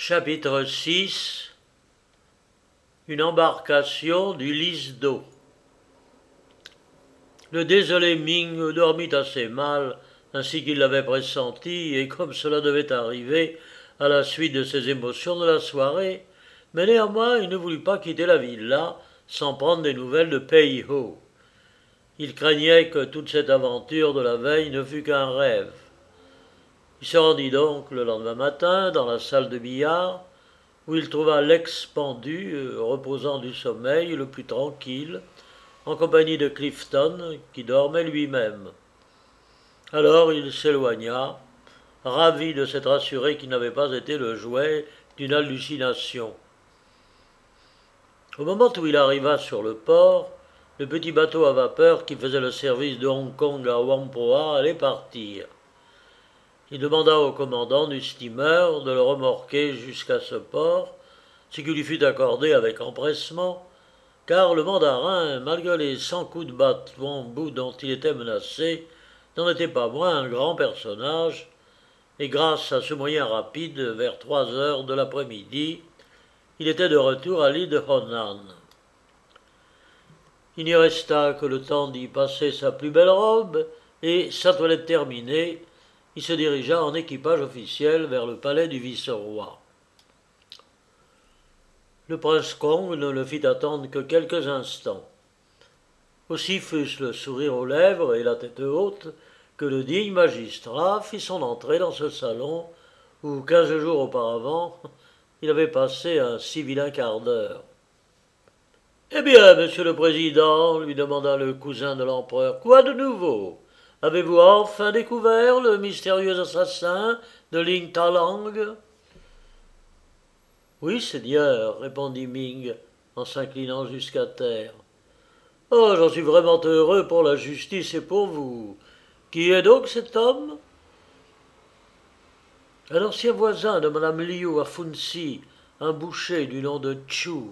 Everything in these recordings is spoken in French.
Chapitre 6. Une embarcation du lys d'eau. Le désolé Ming dormit assez mal, ainsi qu'il l'avait pressenti, et comme cela devait arriver à la suite de ses émotions de la soirée, mais néanmoins il ne voulut pas quitter la villa sans prendre des nouvelles de Pei Ho. Il craignait que toute cette aventure de la veille ne fût qu'un rêve. Il se rendit donc le lendemain matin dans la salle de billard, où il trouva l'ex-pendu reposant du sommeil le plus tranquille, en compagnie de Clifton, qui dormait lui-même. Alors il s'éloigna, ravi de s'être assuré qu'il n'avait pas été le jouet d'une hallucination. Au moment où il arriva sur le port, le petit bateau à vapeur qui faisait le service de Hong Kong à Whampoa allait partir. Il demanda au commandant du steamer de le remorquer jusqu'à ce port, ce qui lui fut accordé avec empressement, car le mandarin, malgré les 100 coups de bâton dont il était menacé, n'en était pas moins un grand personnage, et grâce à ce moyen rapide, vers 3 heures de l'après-midi, il était de retour à l'île de Honan. Il n'y resta que le temps d'y passer sa plus belle robe, et, sa toilette terminée, il se dirigea en équipage officiel vers le palais du vice-roi. Le prince Kong ne le fit attendre que quelques instants. Aussi fut-ce le sourire aux lèvres et la tête haute que le digne magistrat fit son entrée dans ce salon où, 15 jours auparavant, il avait passé un si vilain quart d'heure. « Eh bien, monsieur le président, lui demanda le cousin de l'empereur, quoi de nouveau ? Avez-vous enfin découvert le mystérieux assassin de Ling Talang ?»« Oui, Seigneur, répondit Ming, en s'inclinant jusqu'à terre. Oh, j'en suis vraiment heureux pour la justice et pour vous. Qui est donc cet homme ? Un ancien voisin de Madame Liu à Funsi, un boucher du nom de Chu.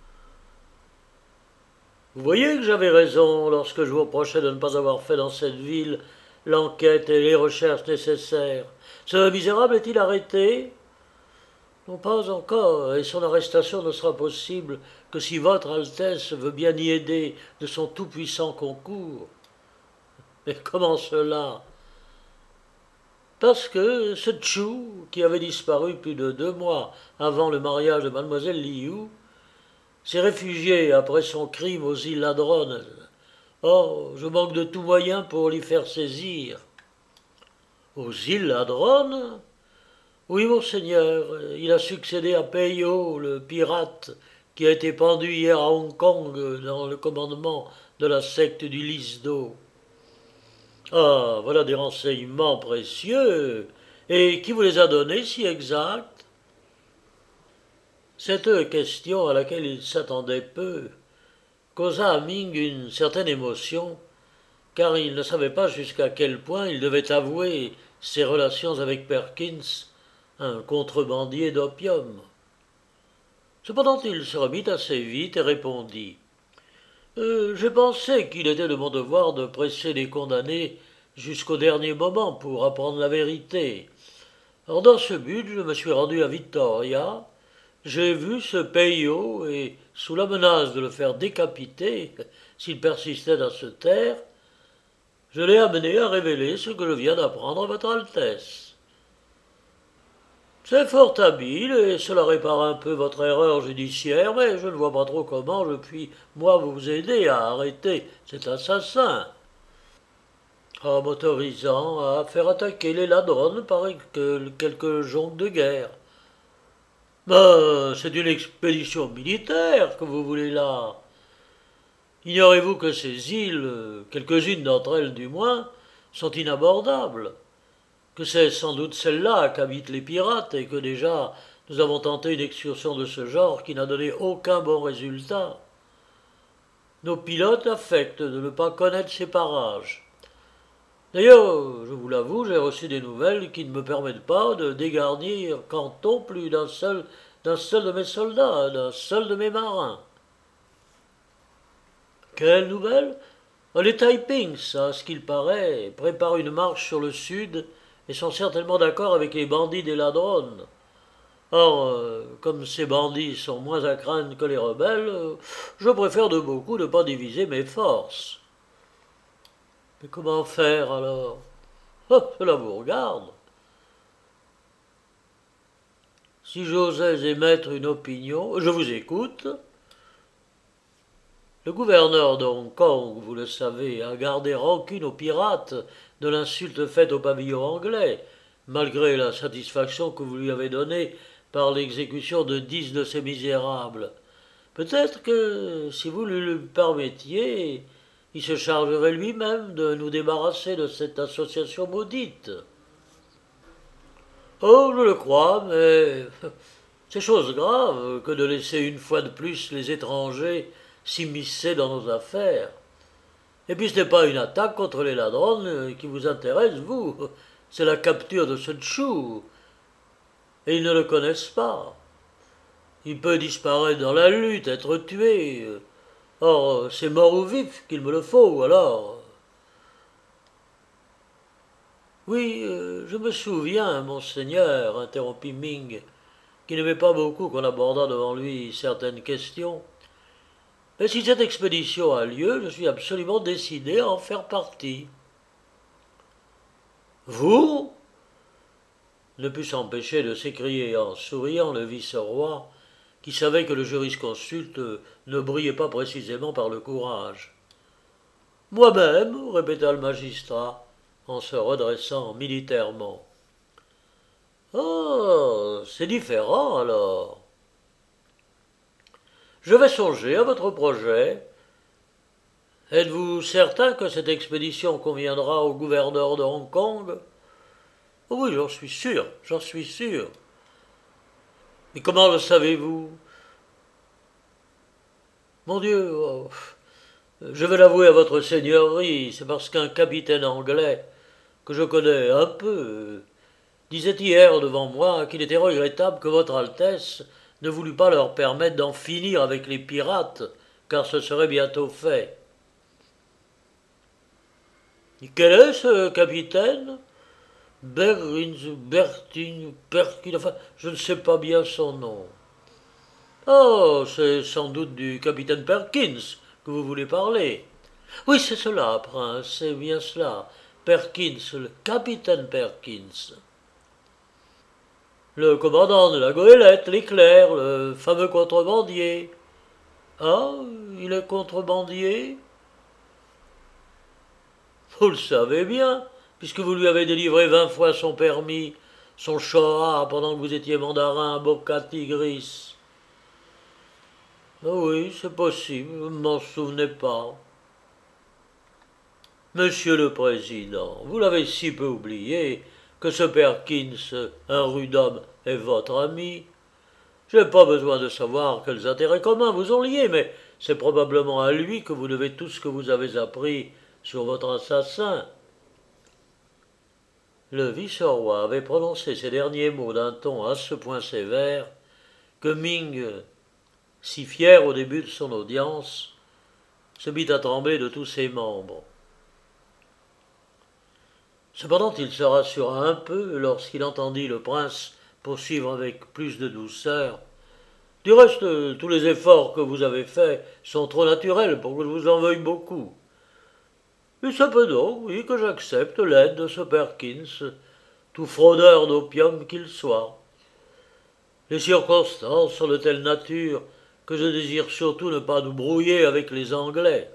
Vous voyez que j'avais raison lorsque je vous reprochais de ne pas avoir fait dans cette ville l'enquête et les recherches nécessaires. Ce misérable est-il arrêté ? Non, pas encore, et son arrestation ne sera possible que si votre Altesse veut bien y aider de son tout-puissant concours. Mais comment cela ? Parce que ce Chu, qui avait disparu plus de 2 mois avant le mariage de mademoiselle Liu, s'est réfugié après son crime aux îles Ladrones. Oh, je manque de tout moyen pour l'y faire saisir. Aux îles Ladrones ? Oui, monseigneur, il a succédé à Pei Ho, le pirate, qui a été pendu hier à Hong Kong dans le commandement de la secte du lys d'eau. Ah, voilà des renseignements précieux. Et qui vous les a donnés si exacts ? Cette question à laquelle il s'attendait peu causa à Ming une certaine émotion, car il ne savait pas jusqu'à quel point il devait avouer ses relations avec Perkins, un contrebandier d'opium. Cependant il se remit assez vite et répondit « J'ai pensé qu'il était de mon devoir de presser les condamnés jusqu'au dernier moment pour apprendre la vérité. Alors dans ce but, je me suis rendu à Victoria, j'ai vu ce Pei Ho et, sous la menace de le faire décapiter s'il persistait à se taire, je l'ai amené à révéler ce que je viens d'apprendre à votre Altesse. C'est fort habile et cela répare un peu votre erreur judiciaire, mais je ne vois pas trop comment je puis, moi, vous aider à arrêter cet assassin. En m'autorisant à faire attaquer les ladrones par quelques jonques de guerre. Ben, c'est une expédition militaire que vous voulez là. Ignorez-vous que ces îles, quelques-unes d'entre elles du moins, sont inabordables, que c'est sans doute celle-là qu'habitent les pirates et que déjà nous avons tenté une excursion de ce genre qui n'a donné aucun bon résultat. Nos pilotes affectent de ne pas connaître ces parages. D'ailleurs, je vous l'avoue, j'ai reçu des nouvelles qui ne me permettent pas de dégarnir Canton plus d'un seul de mes soldats, d'un seul de mes marins. Quelles nouvelles ? Les Taipings, à ce qu'il paraît, préparent une marche sur le sud et sont certainement d'accord avec les bandits des Ladrones. Or, comme ces bandits sont moins à craindre que les rebelles, je préfère de beaucoup ne pas diviser mes forces. Mais comment faire alors? Oh, cela vous regarde. Si j'osais émettre une opinion, je vous écoute. Le gouverneur de Hong Kong, vous le savez, a gardé rancune aux pirates de l'insulte faite au pavillon anglais, malgré la satisfaction que vous lui avez donnée par l'exécution de 10 de ces misérables. Peut-être que, si vous le permettiez, il se chargerait lui-même de nous débarrasser de cette association maudite. Oh, je le crois, mais c'est chose grave que de laisser une fois de plus les étrangers s'immiscer dans nos affaires. Et puis ce n'est pas une attaque contre les ladrones qui vous intéresse, vous. C'est la capture de ce Tchou. Et ils ne le connaissent pas. Il peut disparaître dans la lutte, être tué. Or, c'est mort ou vif qu'il me le faut, alors. Oui, je me souviens, monseigneur, interrompit Ming, qui n'aimait pas beaucoup qu'on abordât devant lui certaines questions. Mais si cette expédition a lieu, je suis absolument décidé à en faire partie. Vous? Ne put s'empêcher de s'écrier en souriant le vice-roi, qui savait que le jurisconsulte ne brillait pas précisément par le courage. Moi-même, répéta le magistrat, en se redressant militairement. Oh, c'est différent alors. Je vais songer à votre projet. Êtes-vous certain que cette expédition conviendra au gouverneur de Hong Kong? Oh oui, j'en suis sûr, j'en suis sûr. Mais comment le savez-vous? Mon Dieu, oh, je vais l'avouer à votre seigneurie, c'est parce qu'un capitaine anglais, que je connais un peu, disait hier devant moi qu'il était regrettable que votre Altesse ne voulût pas leur permettre d'en finir avec les pirates, car ce serait bientôt fait. Et quel est ce capitaine? Perkin, enfin, je ne sais pas bien son nom. Oh, c'est sans doute du capitaine Perkins que vous voulez parler. Oui, c'est cela, prince, c'est bien cela. Perkins, le capitaine Perkins. Le commandant de la goélette, l'éclair, le fameux contrebandier. Ah, il est contrebandier? Vous le savez bien, puisque vous lui avez délivré 20 fois son permis, son choa pendant que vous étiez mandarin à Boca Tigris. Ah oui, c'est possible, je ne m'en souvenais pas. Monsieur le Président, vous l'avez si peu oublié que ce Perkins, un rude homme, est votre ami. Je n'ai pas besoin de savoir quels intérêts communs vous ont liés, mais c'est probablement à lui que vous devez tout ce que vous avez appris sur votre assassin. Le vice-roi avait prononcé ces derniers mots d'un ton à ce point sévère que Ming, si fier au début de son audience, se mit à trembler de tous ses membres. Cependant il se rassura un peu lorsqu'il entendit le prince poursuivre avec plus de douceur. Du reste, tous les efforts que vous avez faits sont trop naturels pour que je vous en veuille beaucoup. Il se peut donc, oui, que j'accepte l'aide de ce Perkins, tout fraudeur d'opium qu'il soit. Les circonstances sont de telle nature que je désire surtout ne pas nous brouiller avec les Anglais.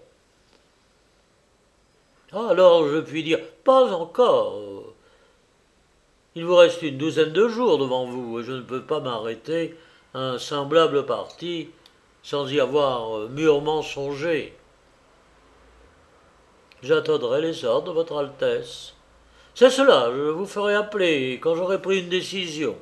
Ah, alors je puis dire, pas encore. Il vous reste une douzaine de jours devant vous, et je ne peux pas m'arrêter à un semblable parti sans y avoir mûrement songé. J'attendrai les ordres de votre Altesse. C'est cela, je vous ferai appeler quand j'aurai pris une décision.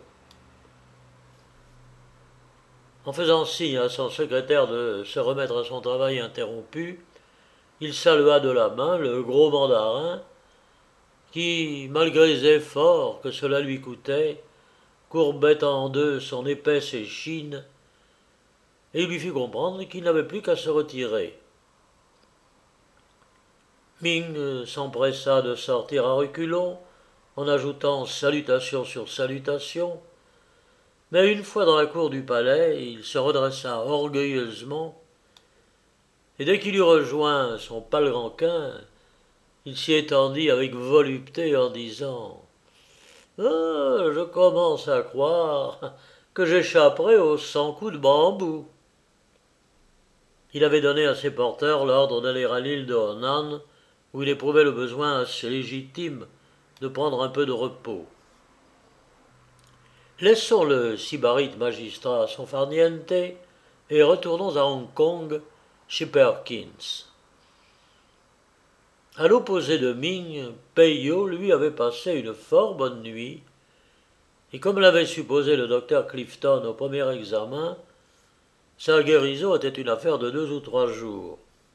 En faisant signe à son secrétaire de se remettre à son travail interrompu, il salua de la main le gros mandarin qui, malgré les efforts que cela lui coûtait, courbait en deux son épaisse échine et lui fit comprendre qu'il n'avait plus qu'à se retirer. Ming s'empressa de sortir à reculons en ajoutant salutation sur salutation, Mais une fois dans la cour du palais, il se redressa orgueilleusement, et dès qu'il eut rejoint son paleranquin, il s'y étendit avec volupté en disant « Ah, je commence à croire que j'échapperai aux 100 coups de bambou. » Il avait donné à ses porteurs l'ordre d'aller à l'île de Honan, où il éprouvait le besoin assez légitime de prendre un peu de repos. Laissons le sybarite magistrat à son farniente et retournons à Hong Kong chez Perkins. À l'opposé de Ming, Peyo lui avait passé une fort bonne nuit, et comme l'avait supposé le docteur Clifton au premier examen, sa guérison était une affaire de 2 ou 3 jours.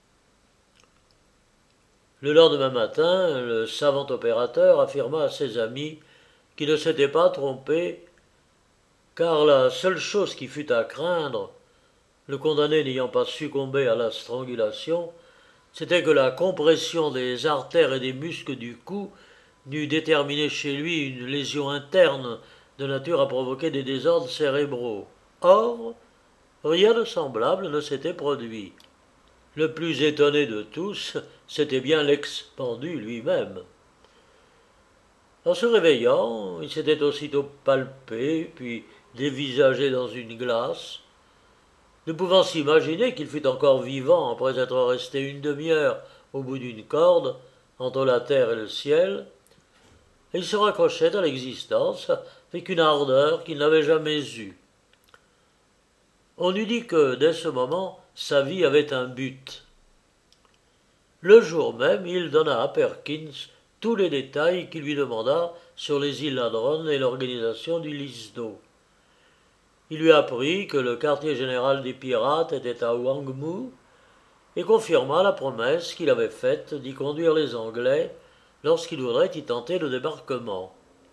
Le lendemain matin, le savant opérateur affirma à ses amis qu'il ne s'était pas trompé, car la seule chose qui fût à craindre, le condamné n'ayant pas succombé à la strangulation, c'était que la compression des artères et des muscles du cou n'eût déterminé chez lui une lésion interne de nature à provoquer des désordres cérébraux. Or, rien de semblable ne s'était produit. Le plus étonné de tous, c'était bien l'ex-pendu lui-même. En se réveillant, il s'était aussitôt palpé, puis dévisagé dans une glace, ne pouvant s'imaginer qu'il fût encore vivant après être resté une demi-heure au bout d'une corde, entre la terre et le ciel, et il se raccrochait à l'existence avec une ardeur qu'il n'avait jamais eue. On eût dit que, dès ce moment, sa vie avait un but. Le jour même, il donna à Perkins tous les détails qu'il lui demanda sur les îles Ladrone et l'organisation du Lisdo. Il lui apprit que le quartier général des pirates était à Wangmu et confirma la promesse qu'il avait faite d'y conduire les Anglais lorsqu'il voudrait y tenter le débarquement.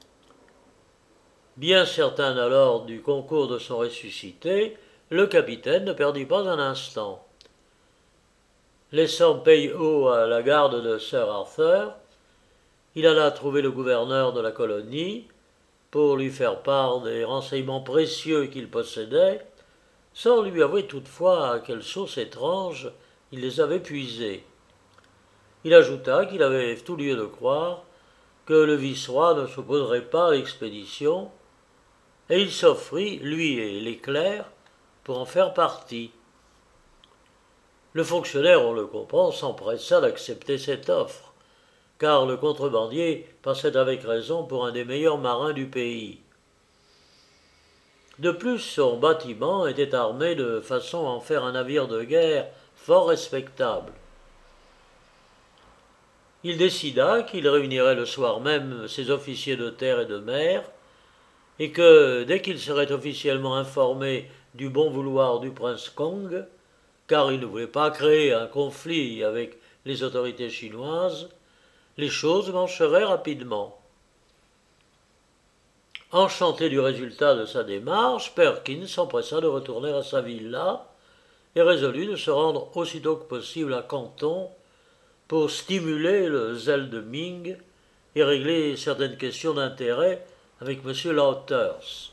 Bien certain alors du concours de son ressuscité, le capitaine ne perdit pas un instant. Laissant Peyo à la garde de Sir Arthur, il alla trouver le gouverneur de la colonie pour lui faire part des renseignements précieux qu'il possédait, sans lui avouer toutefois à quelle source étrange il les avait puisés. Il ajouta qu'il avait tout lieu de croire que le vice-roi ne s'opposerait pas à l'expédition, et il s'offrit, lui et les clercs, pour en faire partie. Le fonctionnaire, on le comprend, s'empressa d'accepter cette offre, car le contrebandier passait avec raison pour un des meilleurs marins du pays. De plus, son bâtiment était armé de façon à en faire un navire de guerre fort respectable. Il décida qu'il réunirait le soir même ses officiers de terre et de mer, et que, dès qu'il serait officiellement informé du bon vouloir du prince Kong, car il ne voulait pas créer un conflit avec les autorités chinoises, les choses marcheraient rapidement. Enchanté du résultat de sa démarche, Perkins s'empressa de retourner à sa villa et résolut de se rendre aussitôt que possible à Canton pour stimuler le zèle de Ming et régler certaines questions d'intérêt avec M. Lauters.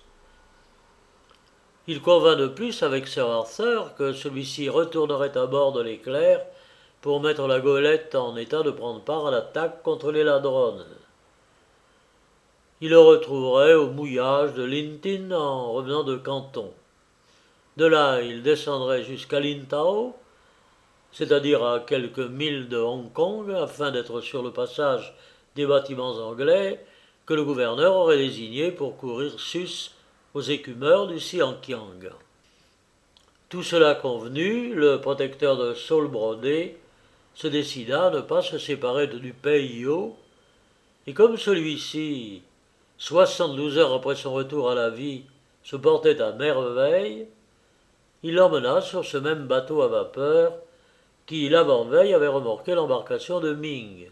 Il convint de plus avec Sir Arthur que celui-ci retournerait à bord de l'Éclair pour mettre la Golette en état de prendre part à l'attaque contre les Ladrones. Il le retrouverait au mouillage de Lintin en revenant de Canton. De là, il descendrait jusqu'à Lintao, c'est-à-dire à quelques milles de Hong Kong, afin d'être sur le passage des bâtiments anglais que le gouverneur aurait désignés pour courir sus aux écumeurs du Siankiang. Tout cela convenu, le protecteur de Saul Brodé se décida à ne pas se séparer du Peyo, et comme celui-ci, 72 heures après son retour à la vie, se portait à merveille, il l'emmena sur ce même bateau à vapeur qui, l'avant-veille, avait remorqué l'embarcation de Ming.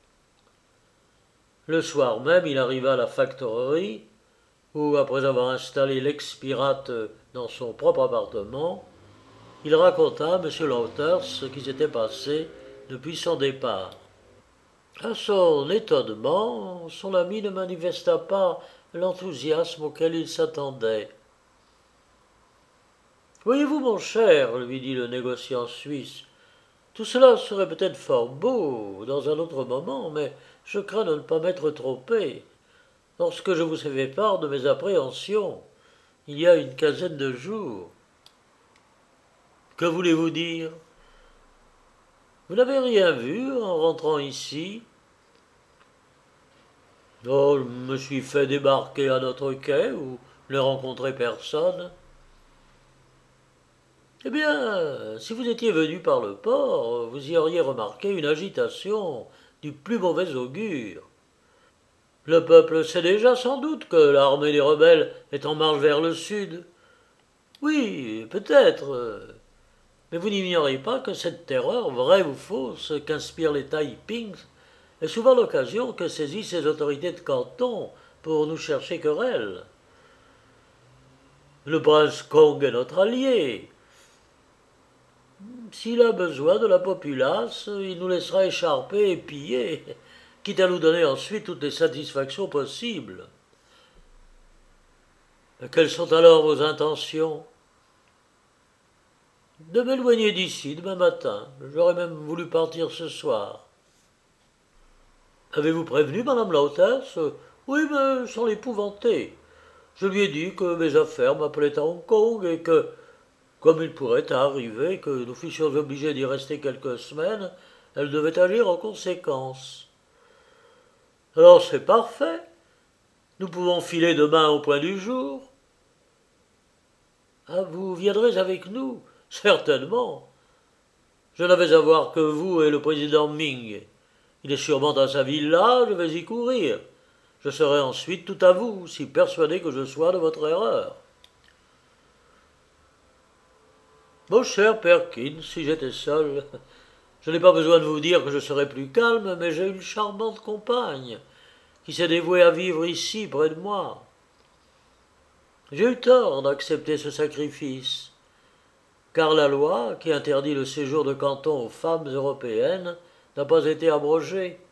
Le soir même, il arriva à la factorerie, où, après avoir installé l'ex-pirate dans son propre appartement, il raconta à M. Lauters ce qui s'était passé depuis son départ. À son étonnement, son ami ne manifesta pas l'enthousiasme auquel il s'attendait. Voyez-vous, mon cher, lui dit le négociant suisse, tout cela serait peut-être fort beau dans un autre moment, mais je crains de ne pas m'être trompé. Lorsque je vous ai fait part de mes appréhensions, il y a une quinzaine de jours. Que voulez-vous dire? Vous n'avez rien vu en rentrant ici? Oh, je me suis fait débarquer à notre quai où ne rencontrai personne. Eh bien, si vous étiez venu par le port, vous y auriez remarqué une agitation du plus mauvais augure. Le peuple sait déjà sans doute que l'armée des rebelles est en marche vers le sud. Oui, peut-être. Mais vous n'ignorez pas que cette terreur, vraie ou fausse, qu'inspirent les Taipings, est souvent l'occasion que saisissent les autorités de canton pour nous chercher querelle. Le prince Kong est notre allié. S'il a besoin de la populace, il nous laissera écharper et piller, quitte à nous donner ensuite toutes les satisfactions possibles. Quelles sont alors vos intentions? De m'éloigner d'ici demain matin. J'aurais même voulu partir ce soir. Avez-vous prévenu madame la hôtesse? Oui, mais sans l'épouvanter. Je lui ai dit que mes affaires m'appelaient à Hong Kong et que, comme il pourrait arriver que nous fussions obligés d'y rester quelques semaines, elle devait agir en conséquence. Alors c'est parfait. Nous pouvons filer demain au point du jour. Ah, vous viendrez avec nous? Certainement. Je n'avais à voir que vous et le président Ming. Il est sûrement à sa villa, je vais y courir. Je serai ensuite tout à vous, si persuadé que je sois de votre erreur. Mon cher Perkins, si j'étais seul, je n'ai pas besoin de vous dire que je serai plus calme, mais j'ai une charmante compagne qui s'est dévouée à vivre ici près de moi. J'ai eu tort d'accepter ce sacrifice, car la loi qui interdit le séjour de canton aux femmes européennes n'a pas été abrogée.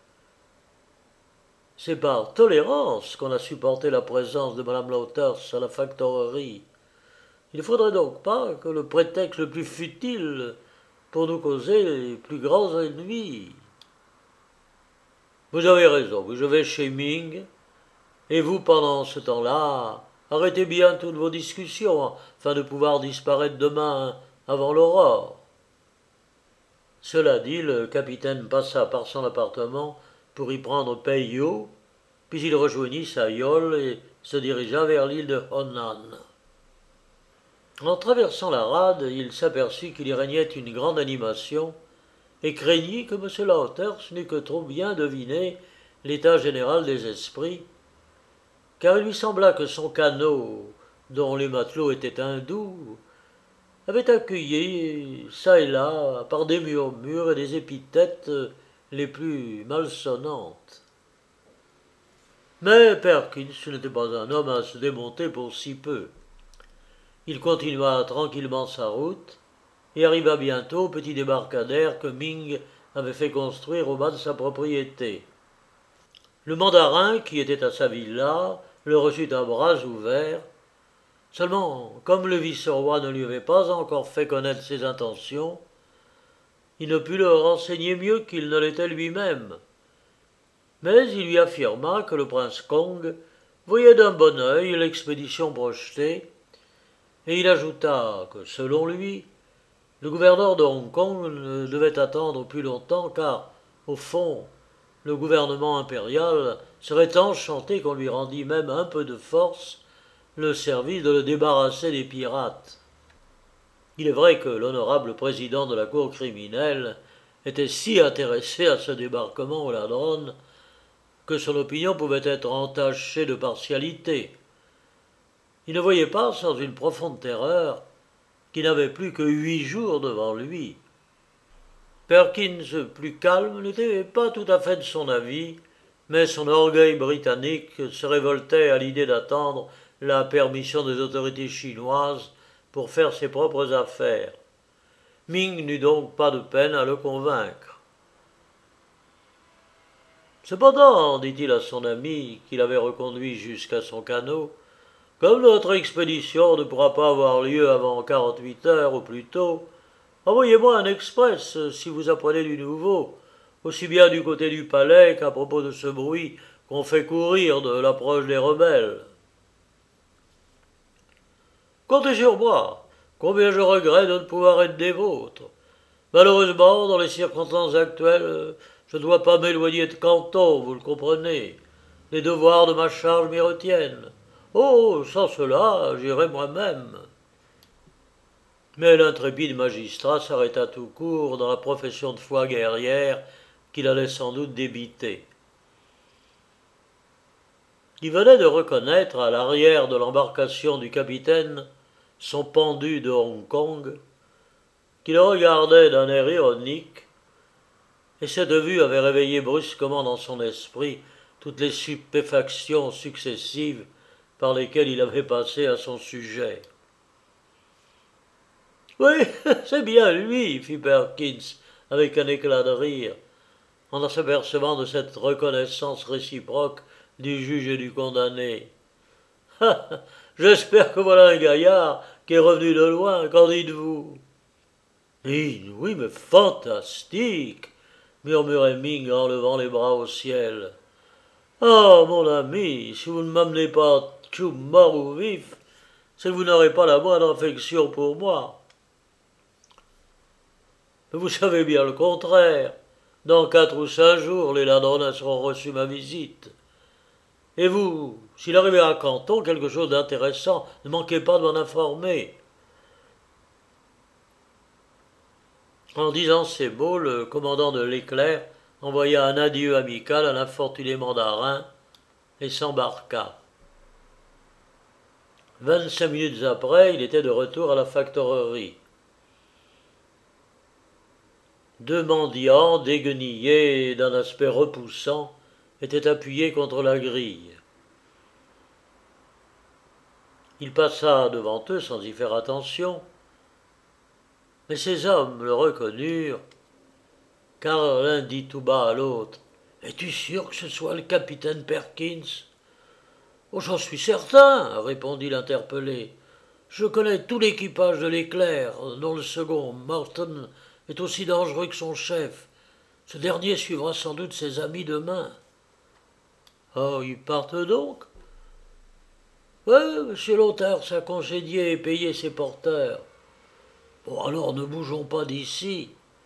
C'est par tolérance qu'on a supporté la présence de Madame Lauters à la factorerie. Il ne faudrait donc pas que le prétexte le plus futile pour nous causer les plus grands ennuis. Vous avez raison, je vais chez Ming, et vous, pendant ce temps-là, arrêtez bien toutes vos discussions, afin de pouvoir disparaître demain avant l'aurore. Cela dit, le capitaine passa par son appartement pour y prendre Peyo, puis il rejoignit sa yole et se dirigea vers l'île de Honan. En traversant la rade, il s'aperçut qu'il y régnait une grande animation et craignit que M. Lauters n'eût que trop bien deviné l'état général des esprits, car il lui sembla que son canot, dont les matelots étaient hindous, avait accueilli, çà et là, par des murmures et des épithètes les plus malsonnantes. Mais Perkins n'était pas un homme à se démonter pour si peu. Il continua tranquillement sa route et arriva bientôt au petit débarcadère que Ming avait fait construire au bas de sa propriété. Le mandarin, qui était à sa villa, le reçut à bras ouverts. Seulement, comme le vice-roi ne lui avait pas encore fait connaître ses intentions, il ne put le renseigner mieux qu'il ne l'était lui-même. Mais il lui affirma que le prince Kong voyait d'un bon œil l'expédition projetée, et il ajouta que, selon lui, le gouverneur de Hong Kong ne devait attendre plus longtemps car, au fond, le gouvernement impérial serait enchanté qu'on lui rendît même un peu de force le service de le débarrasser des pirates. Il est vrai que l'honorable président de la cour criminelle était si intéressé à ce débarquement au Ladrone que son opinion pouvait être entachée de partialité. Il ne voyait pas, sans une profonde terreur, qu'il n'avait plus que 8 jours devant lui. Perkins, plus calme, n'était pas tout à fait de son avis, mais son orgueil britannique se révoltait à l'idée d'attendre la permission des autorités chinoises pour faire ses propres affaires. Ming n'eut donc pas de peine à le convaincre. Cependant, dit-il à son ami, qui l'avait reconduit jusqu'à son canot, Comme notre expédition ne pourra pas avoir lieu avant 48 heures au plus tôt, envoyez-moi un express si vous apprenez du nouveau, aussi bien du côté du palais qu'à propos de ce bruit qu'on fait courir de l'approche des rebelles. Comptez sur moi. Combien je regrette de ne pouvoir être des vôtres. Malheureusement, dans les circonstances actuelles, je ne dois pas m'éloigner de Canton, vous le comprenez. Les devoirs de ma charge m'y retiennent. Oh, sans cela, j'irai moi-même. Mais l'intrépide magistrat s'arrêta tout court dans la profession de foi guerrière qu'il allait sans doute débiter. Il venait de reconnaître à l'arrière de l'embarcation du capitaine son pendu de Hong Kong, qui le regardait d'un air ironique, et cette vue avait réveillé brusquement dans son esprit toutes les stupéfactions successives par lesquelles il avait passé à son sujet. Oui, c'est bien lui, fit Perkins avec un éclat de rire, en s'apercevant de cette reconnaissance réciproque du juge et du condamné. J'espère que voilà un gaillard qui est revenu de loin, qu'en dites-vous? Oui, mais fantastique, murmurait Ming en levant les bras au ciel. Ah, mon ami, si vous ne m'amenez pas Tchoum mort ou vif, c'est que vous n'aurez pas la moindre affection pour moi. Mais vous savez bien le contraire. Dans 4 ou 5 jours, les ladrones auront reçu ma visite. Et vous, s'il arrivait à Canton quelque chose d'intéressant, ne manquez pas de m'en informer. En disant ces mots, le commandant de l'Éclair envoya un adieu amical à l'infortuné mandarin et s'embarqua. 25 minutes après, il était de retour à la factorerie. 2 mendiants, déguenillés et d'un aspect repoussant, étaient appuyés contre la grille. Il passa devant eux sans y faire attention, mais ces hommes le reconnurent, car l'un dit tout bas à l'autre « Es-tu sûr que ce soit le capitaine Perkins ?»« Oh, j'en suis certain, répondit l'interpellé. Je connais tout l'équipage de l'Éclair, dont le second, Morton, est aussi dangereux que son chef. Ce dernier suivra sans doute ses amis demain. Oh, ils partent donc? Oui, M. Lauters a congédié et payé ses porteurs. Bon, alors ne bougeons pas d'ici.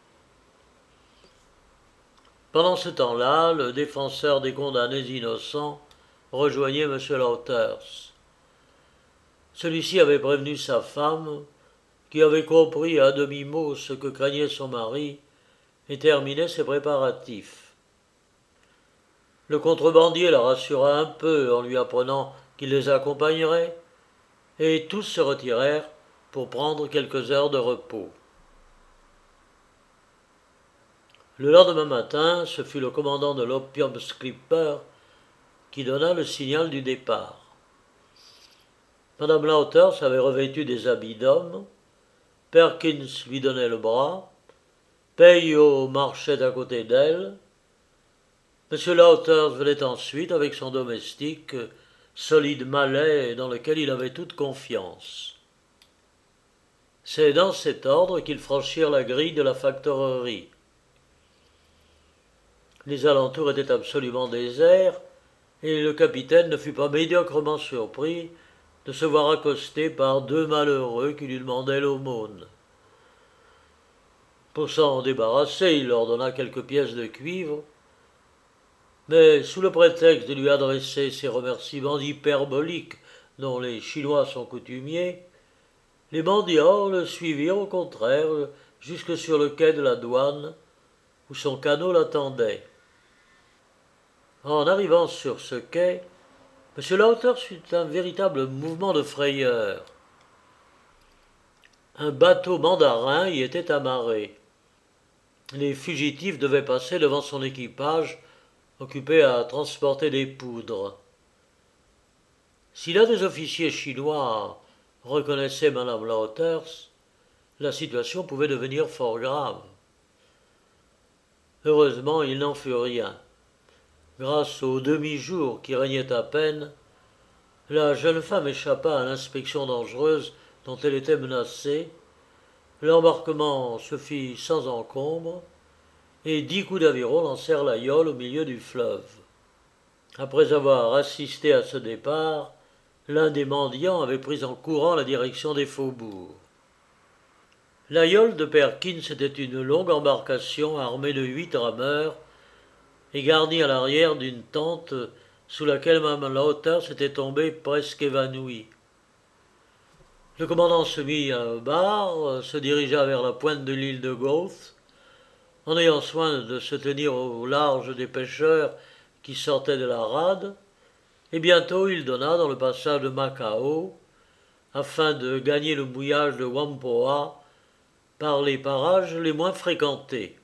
Pendant ce temps-là, le défenseur des condamnés innocents rejoignait M. Lauters. Celui-ci avait prévenu sa femme, qui avait compris à demi-mot ce que craignait son mari, et terminait ses préparatifs. Le contrebandier la rassura un peu en lui apprenant qu'il les accompagnerait, et tous se retirèrent pour prendre quelques heures de repos. Le lendemain matin, ce fut le commandant de l'Opium Clipper qui donna le signal du départ. Madame Lauters avait revêtu des habits d'homme, Perkins lui donnait le bras, Peyo marchait à côté d'elle. M. Lauters venait ensuite avec son domestique, solide Malais dans lequel il avait toute confiance. C'est dans cet ordre qu'ils franchirent la grille de la factorerie. Les alentours étaient absolument déserts, et le capitaine ne fut pas médiocrement surpris de se voir accosté par 2 malheureux qui lui demandaient l'aumône. Pour s'en débarrasser, il leur donna quelques pièces de cuivre, mais sous le prétexte de lui adresser ces remerciements hyperboliques dont les Chinois sont coutumiers, les mendiants le suivirent au contraire jusque sur le quai de la douane, où son canot l'attendait. En arrivant sur ce quai, M. Lauters eut un véritable mouvement de frayeur. Un bateau mandarin y était amarré. Les fugitifs devaient passer devant son équipage, occupé à transporter des poudres. Si l'un des officiers chinois reconnaissait Madame Lauters, la situation pouvait devenir fort grave. Heureusement, il n'en fut rien. Grâce au demi-jour qui régnait à peine, La jeune femme échappa à l'inspection dangereuse dont elle était menacée. L'embarquement se fit sans encombre, et 10 coups d'aviron lancèrent la Yole au milieu du fleuve. Après avoir assisté à ce départ, l'un des mendiants avait pris en courant la direction des faubourgs. La Yole de Perkins était une longue embarcation armée de 8 rameurs et garnie à l'arrière d'une tente sous laquelle Mme Lauter s'était tombée presque évanouie. Le commandant se mit à barre, se dirigea vers la pointe de l'île de Gouth, en ayant soin de se tenir au large des pêcheurs qui sortaient de la rade, et bientôt il donna dans le passage de Macao, afin de gagner le mouillage de Whampoa par les parages les moins fréquentés.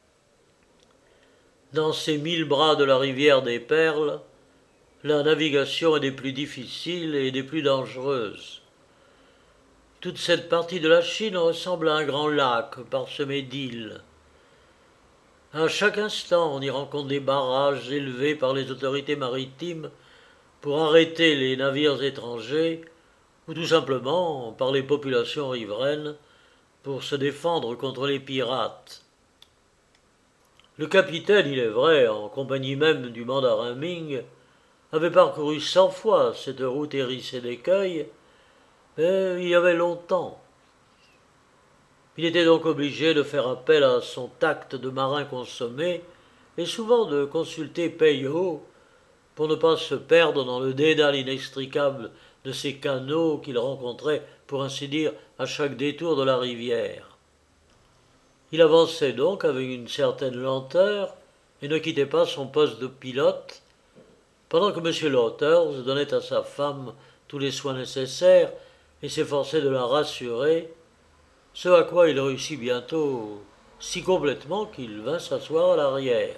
Dans ces 1000 bras de la rivière des Perles, la navigation est des plus difficiles et des plus dangereuses. Toute cette partie de la Chine ressemble à un grand lac parsemé d'îles. À chaque instant, on y rencontre des barrages élevés par les autorités maritimes pour arrêter les navires étrangers, ou tout simplement par les populations riveraines pour se défendre contre les pirates. Le capitaine, il est vrai, en compagnie même du mandarin Ming, avait parcouru 100 fois cette route hérissée d'écueils, mais il y avait longtemps. Il était donc obligé de faire appel à son tact de marin consommé et souvent de consulter Peyo pour ne pas se perdre dans le dédale inextricable de ces canaux qu'il rencontrait, pour ainsi dire, à chaque détour de la rivière. Il avançait donc avec une certaine lenteur et ne quittait pas son poste de pilote, pendant que M. Lauters donnait à sa femme tous les soins nécessaires et s'efforçait de la rassurer, ce à quoi il réussit bientôt si complètement qu'il vint s'asseoir à l'arrière.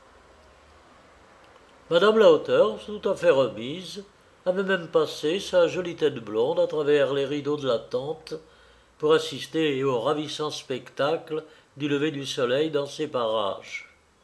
Madame Lauters, tout à fait remise, avait même passé sa jolie tête blonde à travers les rideaux de la tente pour assister au ravissant spectacle du lever du soleil dans ces parages.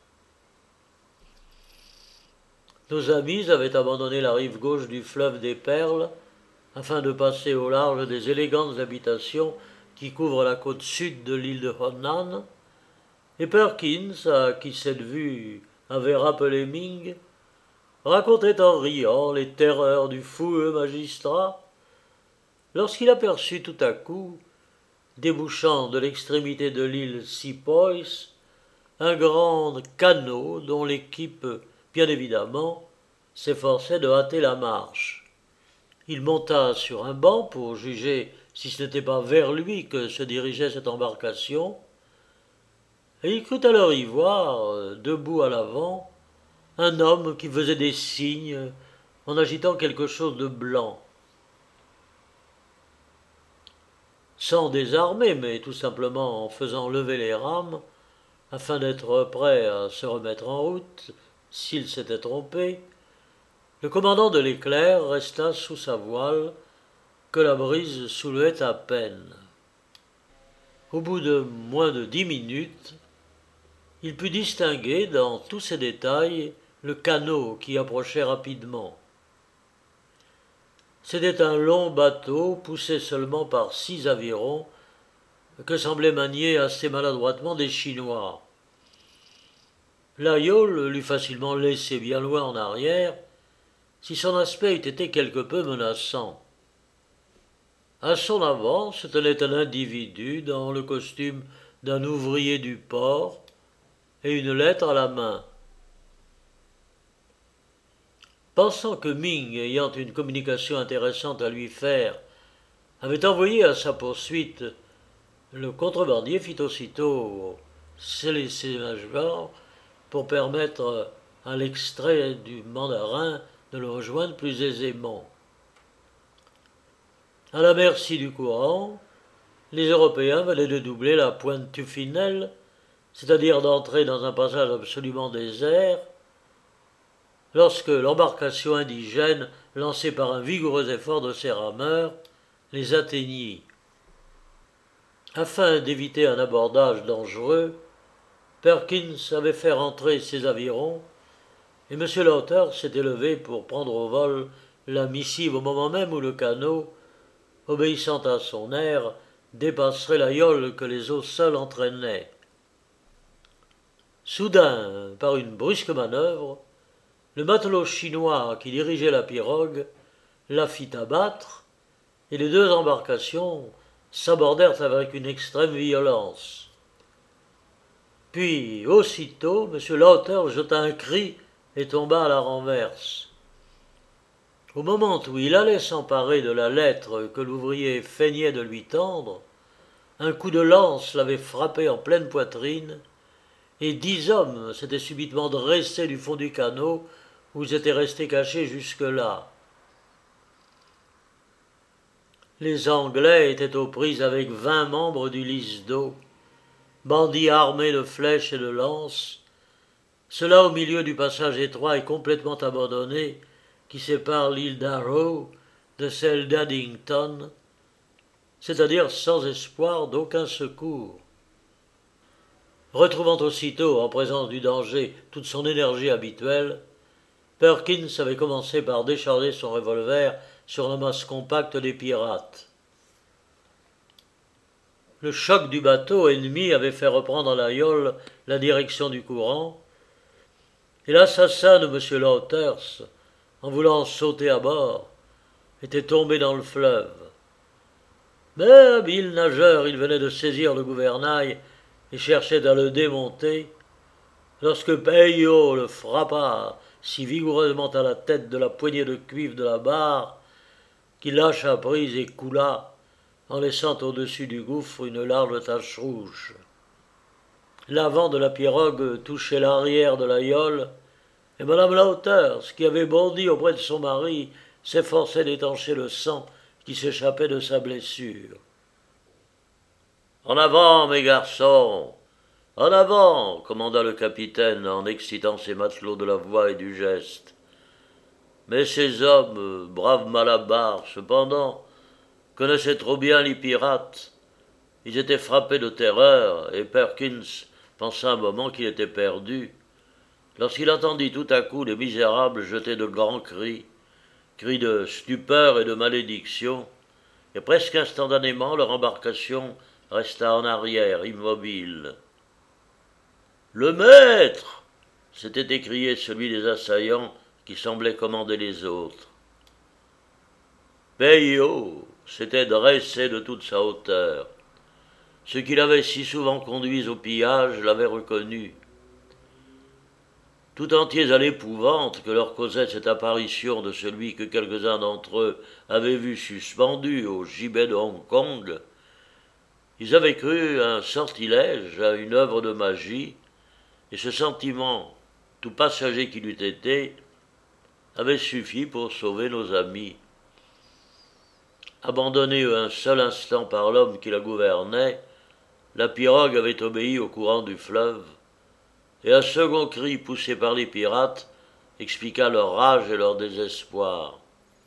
Nos amis avaient abandonné la rive gauche du fleuve des Perles afin de passer au large des élégantes habitations qui couvrent la côte sud de l'île de Honan, et Perkins, à qui cette vue avait rappelé Ming, racontait en riant les terreurs du fougueux magistrat, lorsqu'il aperçut tout à coup, débouchant de l'extrémité de l'île Sepoys, un grand canot dont l'équipe, bien évidemment, s'efforçait de hâter la marche. Il monta sur un banc pour juger si ce n'était pas vers lui que se dirigeait cette embarcation, et il crut alors y voir, debout à l'avant, un homme qui faisait des signes en agitant quelque chose de blanc. Sans désarmer, mais tout simplement en faisant lever les rames, afin d'être prêt à se remettre en route, s'il s'était trompé, le commandant de l'Éclair resta sous sa voile, que la brise soulevait à peine. Au bout de moins de 10 minutes, il put distinguer dans tous ses détails le canot qui approchait rapidement. C'était un long bateau poussé seulement par 6 avirons que semblaient manier assez maladroitement des Chinois. La Yole l'eût facilement laissé bien loin en arrière si son aspect eût été quelque peu menaçant. À son avant se tenait un individu dans le costume d'un ouvrier du port et une lettre à la main. Pensant que Ming, ayant une communication intéressante à lui faire, avait envoyé à sa poursuite, le contrebandier fit aussitôt sceller ses mâchoires pour permettre à l'extrait du mandarin de le rejoindre plus aisément. À la merci du courant, les Européens venaient de doubler la pointe Tuffinel, c'est-à-dire d'entrer dans un passage absolument désert, lorsque l'embarcation indigène, lancée par un vigoureux effort de ses rameurs, les atteignit. Afin d'éviter un abordage dangereux, Perkins avait fait rentrer ses avirons, et M. Lauter s'était levé pour prendre au vol la missive au moment même où le canot, obéissant à son air, dépasserait la yole que les eaux seules entraînaient. Soudain, par une brusque manœuvre, le matelot chinois qui dirigeait la pirogue la fit abattre, et les deux embarcations s'abordèrent avec une extrême violence. Puis, aussitôt, M. Lauter jeta un cri et tomba à la renverse. Au moment où il allait s'emparer de la lettre que l'ouvrier feignait de lui tendre, un coup de lance l'avait frappé en pleine poitrine, et 10 hommes s'étaient subitement dressés du fond du canot où ils étaient restés cachés jusque-là. Les Anglais étaient aux prises avec 20 membres du Lisdeau, bandits armés de flèches et de lances, cela au milieu du passage étroit et complètement abandonné qui sépare l'île d'Arrow de celle d'Addington, c'est-à-dire sans espoir d'aucun secours. Retrouvant aussitôt, en présence du danger, toute son énergie habituelle, Perkins avait commencé par décharger son revolver sur la masse compacte des pirates. Le choc du bateau ennemi avait fait reprendre à la yole la direction du courant, et l'assassin de M. Lauters, en voulant sauter à bord, était tombé dans le fleuve. Mais, habile nageur, il venait de saisir le gouvernail et cherchait à le démonter, lorsque Peillot le frappa si vigoureusement à la tête de la poignée de cuivre de la barre qu'il lâcha prise et coula, en laissant au-dessus du gouffre une large tache rouge. L'avant de la pirogue touchait l'arrière de la yole, et Madame Lauters, qui avait bondi auprès de son mari, s'efforçait d'étancher le sang qui s'échappait de sa blessure. « En avant, mes garçons! En avant !» commanda le capitaine en excitant ses matelots de la voix et du geste. Mais ces hommes, braves Malabars, cependant, connaissaient trop bien les pirates. Ils étaient frappés de terreur, et Perkins pensa un moment qu'il était perdu, lorsqu'il entendit tout à coup les misérables jeter de grands cris, cris de stupeur et de malédiction, et presque instantanément leur embarcation resta en arrière, immobile. « Le maître !» s'était écrié celui des assaillants qui semblait commander les autres. Peillot s'était dressé de toute sa hauteur. Ceux qui l'avaient si souvent conduit au pillage l'avaient reconnu. Tout entiers à l'épouvante que leur causait cette apparition de celui que quelques-uns d'entre eux avaient vu suspendu au gibet de Hong Kong, ils avaient cru à un sortilège, à une œuvre de magie, et ce sentiment, tout passager qu'il eût été, avait suffi pour sauver nos amis. Abandonnée un seul instant par l'homme qui la gouvernait, la pirogue avait obéi au courant du fleuve, et un second cri poussé par les pirates expliqua leur rage et leur désespoir.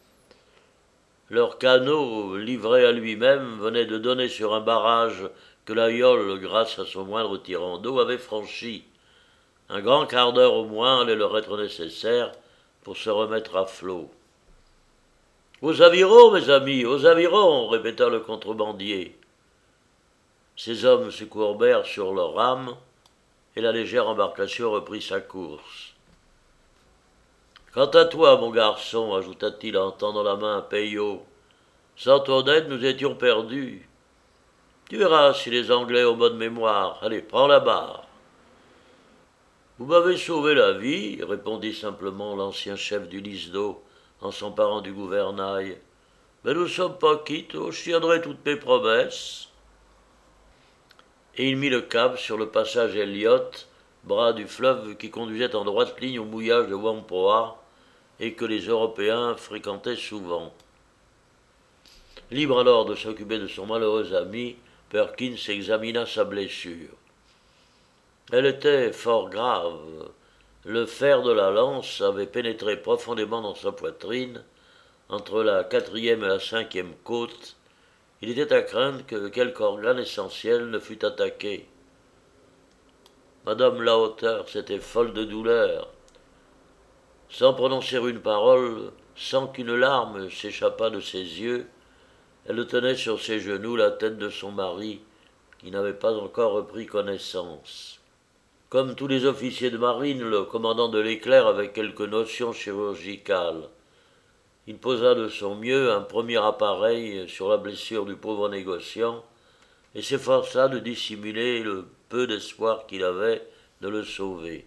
Leur canot, livré à lui-même, venait de donner sur un barrage que la yole, grâce à son moindre tirant d'eau, avait franchi. Un grand quart d'heure au moins allait leur être nécessaire pour se remettre à flot. « Aux avirons, mes amis, aux avirons !» répéta le contrebandier. Ces hommes se courbèrent sur leurs rames, et la légère embarcation reprit sa course. « Quant à toi, mon garçon, ajouta-t-il en tendant la main à Peillot, sans ton aide, nous étions perdus. Tu verras si les Anglais ont bonne mémoire. Allez, prends la barre. » « Vous m'avez sauvé la vie, répondit simplement l'ancien chef du Lisdeau en s'emparant du gouvernail. Mais nous ne sommes pas quittes, je tiendrai toutes mes promesses. Et il mit le cap sur le passage Elliot, bras du fleuve qui conduisait en droite ligne au mouillage de Whampoa et que les Européens fréquentaient souvent. Libre alors de s'occuper de son malheureux ami, Perkins examina sa blessure. Elle était fort grave. Le fer de la lance avait pénétré profondément dans sa poitrine, entre la 4e et la 5e côte. Il était à craindre que quelque organe essentiel ne fût attaqué. Madame Lauters était folle de douleur. Sans prononcer une parole, sans qu'une larme s'échappât de ses yeux, elle tenait sur ses genoux la tête de son mari, qui n'avait pas encore repris connaissance. Comme tous les officiers de marine, le commandant de l'Éclair avait quelques notions chirurgicales. Il posa de son mieux un premier appareil sur la blessure du pauvre négociant et s'efforça de dissimuler le peu d'espoir qu'il avait de le sauver.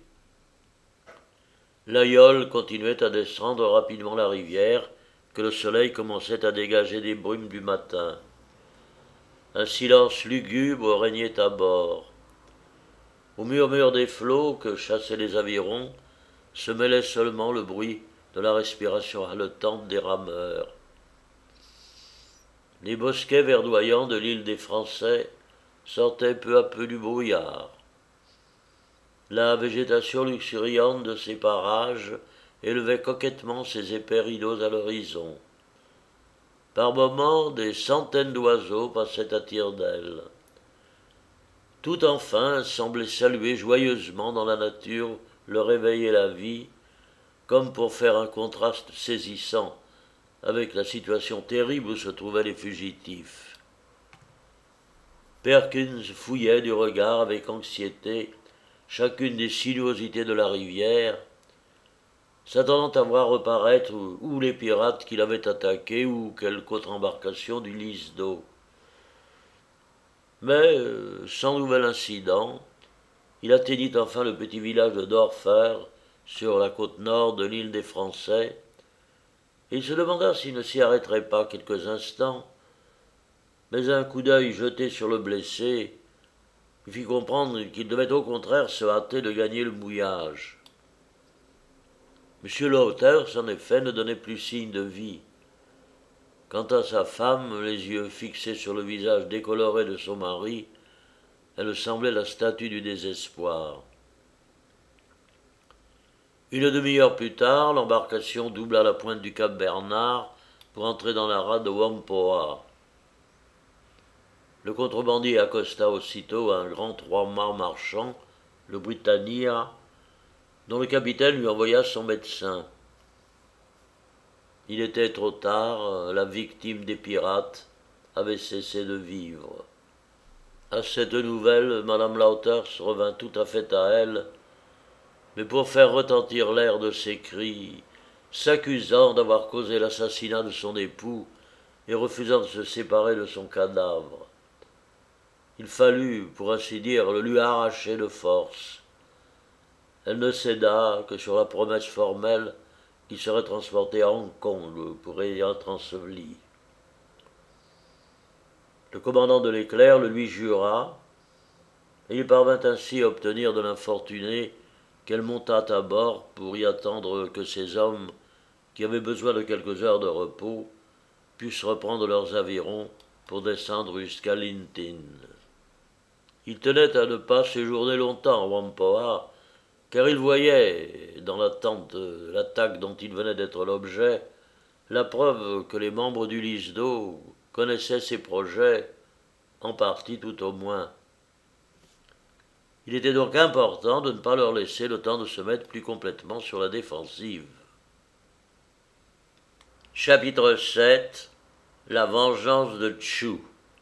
L'aïeul continuait à descendre rapidement la rivière, que le soleil commençait à dégager des brumes du matin. Un silence lugubre régnait à bord. Au murmure des flots que chassaient les avirons se mêlait seulement le bruit de la respiration haletante des rameurs. Les bosquets verdoyants de l'île des Français sortaient peu à peu du brouillard. La végétation luxuriante de ces parages élevait coquettement ses épais rideaux à l'horizon. Par moments, des centaines d'oiseaux passaient à tire-d'aile. Tout enfin semblait saluer joyeusement dans la nature le réveil et la vie, comme pour faire un contraste saisissant avec la situation terrible où se trouvaient les fugitifs. Perkins fouillait du regard avec anxiété chacune des sinuosités de la rivière, s'attendant à voir reparaître ou les pirates qui l'avaient attaqué ou quelque autre embarcation du lys d'eau. Mais, sans nouvel incident, il atteignit enfin le petit village de Dorfer, sur la côte nord de l'île des Français, et il se demanda s'il ne s'y arrêterait pas quelques instants, mais un coup d'œil jeté sur le blessé lui fit comprendre qu'il devait au contraire se hâter de gagner le mouillage. M. Lauters, en effet, ne donnait plus signe de vie. Quant à sa femme, les yeux fixés sur le visage décoloré de son mari, elle semblait la statue du désespoir. Une demi-heure plus tard, l'embarcation doubla la pointe du cap Bernard pour entrer dans la rade de Whampoa. Le contrebandier accosta aussitôt à un grand trois-mâts marchand, le Britannia, dont le capitaine lui envoya son médecin. Il était trop tard, la victime des pirates avait cessé de vivre. À cette nouvelle, Madame Lauters revint tout à fait à elle, mais pour faire retentir l'air de ses cris, s'accusant d'avoir causé l'assassinat de son époux et refusant de se séparer de son cadavre. Il fallut, pour ainsi dire, le lui arracher de force. Elle ne céda que sur la promesse formelle qu'il serait transporté à Hong Kong pour y être enseveli. Le commandant de l'Éclair le lui jura, et il parvint ainsi à obtenir de l'infortuné qu'elle montât à bord pour y attendre que ses hommes, qui avaient besoin de quelques heures de repos, puissent reprendre leurs avirons pour descendre jusqu'à Lintin. Il tenait à ne pas séjourner longtemps à Whampoa, car il voyait, dans l'attente de l'attaque dont il venait d'être l'objet, la preuve que les membres du lys d'eau connaissaient ses projets, en partie tout au moins. Il était donc important de ne pas leur laisser le temps de se mettre plus complètement sur la défensive. Chapitre 7. La vengeance de Tchou.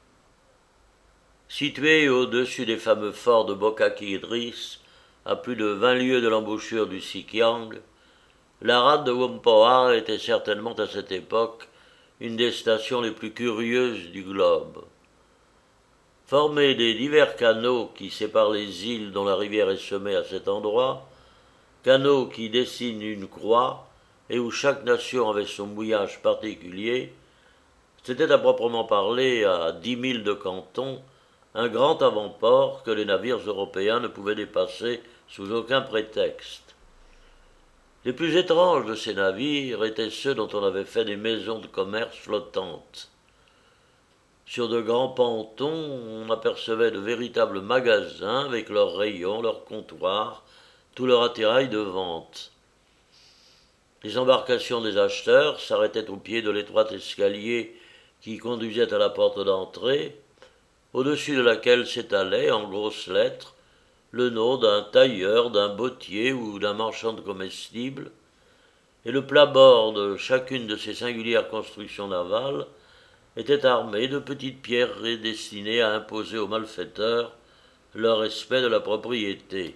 Situé au-dessus des fameux forts de Bokaki Idris, à plus de 20 lieues de l'embouchure du Sikiang, la rade de Whampoa était certainement à cette époque une des stations les plus curieuses du globe. Formée des divers canaux qui séparent les îles dont la rivière est semée à cet endroit, canaux qui dessinent une croix et où chaque nation avait son mouillage particulier, c'était à proprement parler à 10 milles de Canton un grand avant-port que les navires européens ne pouvaient dépasser sous aucun prétexte. Les plus étranges de ces navires étaient ceux dont on avait fait des maisons de commerce flottantes. Sur de grands pontons, on apercevait de véritables magasins avec leurs rayons, leurs comptoirs, tout leur attirail de vente. Les embarcations des acheteurs s'arrêtaient au pied de l'étroit escalier qui conduisait à la porte d'entrée, au-dessus de laquelle s'étalait, en grosses lettres, le nom d'un tailleur, d'un bottier ou d'un marchand de comestibles, et le plat-bord de chacune de ces singulières constructions navales était armé de petites pierreries destinées à imposer aux malfaiteurs leur respect de la propriété.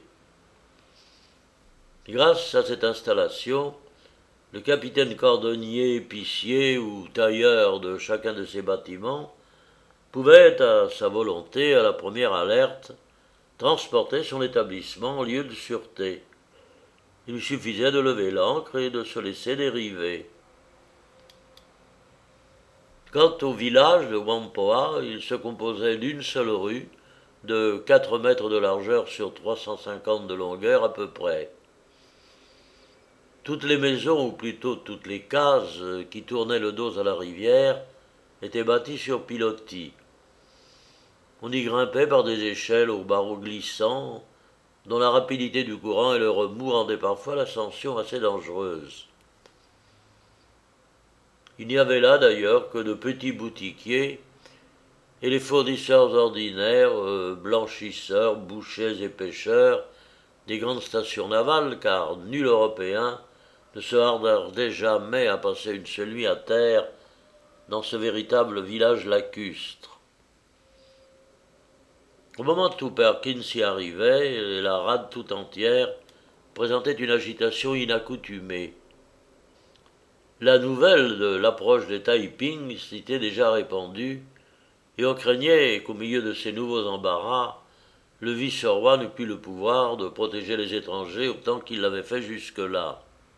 Grâce à cette installation, le capitaine cordonnier, épicier ou tailleur de chacun de ces bâtiments pouvait, à sa volonté, à la première alerte, transporter son établissement en lieu de sûreté. Il lui suffisait de lever l'ancre et de se laisser dériver. Quant au village de Whampoa, il se composait d'une seule rue, de 4 mètres de largeur sur 350 de longueur à peu près. Toutes les maisons, ou plutôt toutes les cases qui tournaient le dos à la rivière, étaient bâties sur pilotis. On y grimpait par des échelles aux barreaux glissants, dont la rapidité du courant et le remous rendaient parfois l'ascension assez dangereuse. Il n'y avait là d'ailleurs que de petits boutiquiers et les fournisseurs ordinaires, blanchisseurs, bouchers et pêcheurs des grandes stations navales, car nul Européen ne se hasardait jamais à passer une seule nuit à terre dans ce véritable village lacustre. Au moment où Perkins y arrivait, la rade tout entière présentait une agitation inaccoutumée. La nouvelle de l'approche des Taiping s'était déjà répandue, et on craignait qu'au milieu de ces nouveaux embarras, le vice-roi n'eût plus le pouvoir de protéger les étrangers autant qu'il l'avait fait jusque-là.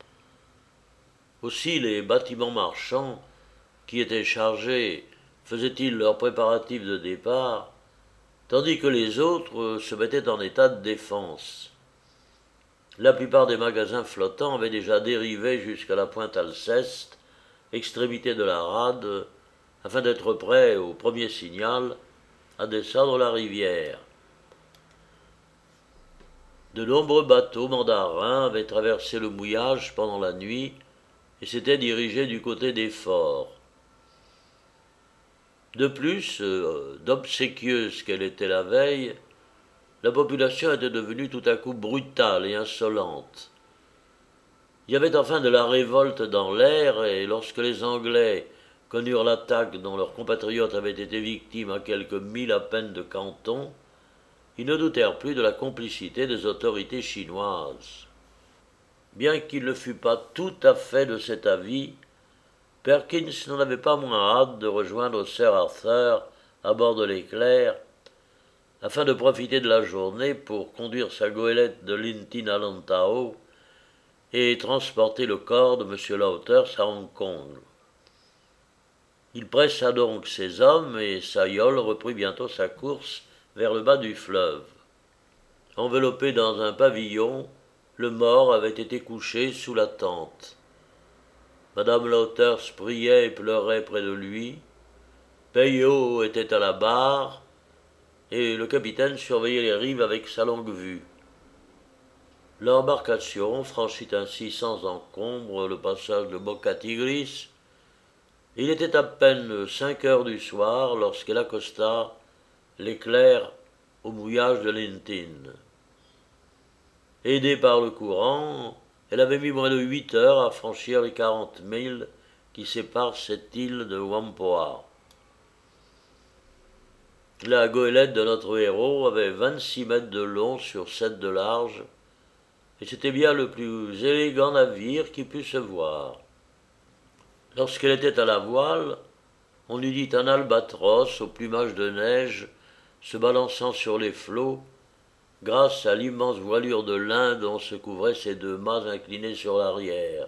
Aussi les bâtiments marchands, qui étaient chargés, faisaient-ils leurs préparatifs de départ, tandis que les autres se mettaient en état de défense. La plupart des magasins flottants avaient déjà dérivé jusqu'à la pointe Alceste, extrémité de la rade, afin d'être prêts au premier signal à descendre la rivière. De nombreux bateaux mandarins avaient traversé le mouillage pendant la nuit et s'étaient dirigés du côté des forts. De plus, d'obséquieuse qu'elle était la veille, la population était devenue tout à coup brutale et insolente. Il y avait enfin de la révolte dans l'air, et lorsque les Anglais connurent l'attaque dont leurs compatriotes avaient été victimes à quelques milles à peine de Canton, ils ne doutèrent plus de la complicité des autorités chinoises. Bien qu'il ne fût pas tout à fait de cet avis, Perkins n'en avait pas moins hâte de rejoindre Sir Arthur à bord de l'Éclair, afin de profiter de la journée pour conduire sa goélette de Lintin à Lantau et transporter le corps de M. Lauters à Hong Kong. Il pressa donc ses hommes et sa yole reprit bientôt sa course vers le bas du fleuve. Enveloppé dans un pavillon, le mort avait été couché sous la tente. Madame Lauters priait et pleurait près de lui. Peillot était à la barre, et le capitaine surveillait les rives avec sa longue-vue. L'embarcation franchit ainsi sans encombre le passage de Boca Tigris. Il était à peine 5 heures du soir lorsqu'elle accosta l'Éclair au mouillage de Lintin. Aidée par le courant, elle avait mis moins de 8 heures à franchir les 40 milles qui séparent cette île de Whampoa. La goélette de notre héros avait 26 mètres de long sur 7 de large, et c'était bien le plus élégant navire qui pût se voir. Lorsqu'elle était à la voile, on eût dit un albatros au plumage de neige se balançant sur les flots, grâce à l'immense voilure de lin dont se couvraient ses 2 mâts inclinés sur l'arrière.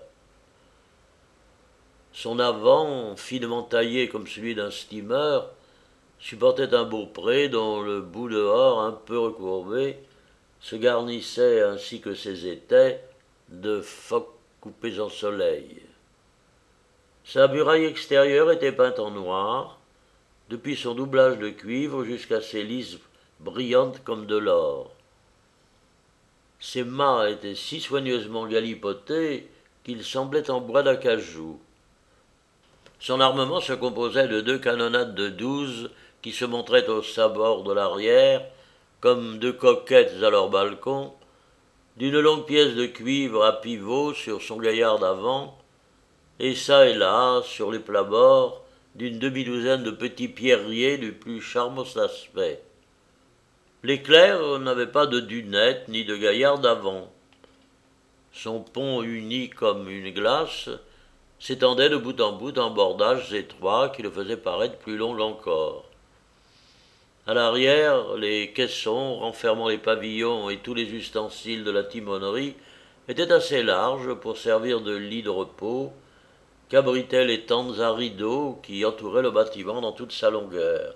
Son avant, finement taillé comme celui d'un steamer, supportait un beaupré dont le bout dehors, un peu recourbé, se garnissait, ainsi que ses étais, de phoques coupés en soleil. Sa muraille extérieure était peinte en noir, depuis son doublage de cuivre jusqu'à ses lisses brillantes comme de l'or. Ses mâts étaient si soigneusement galipotés qu'ils semblaient en bois d'acajou. Son armement se composait de 2 canonnades de 12 qui se montraient au sabord de l'arrière, comme 2 coquettes à leur balcon, d'une longue pièce de cuivre à pivot sur son gaillard d'avant, et çà et là, sur les plats-bords, d'une demi-douzaine de petits pierriers du plus charmant aspect. L'Éclair n'avait pas de dunette ni de gaillard d'avant. Son pont uni comme une glace s'étendait de bout en bout en bordages étroits qui le faisaient paraître plus long encore. À l'arrière, les caissons renfermant les pavillons et tous les ustensiles de la timonerie étaient assez larges pour servir de lit de repos, qu'abritaient les tentes à rideaux qui entouraient le bâtiment dans toute sa longueur.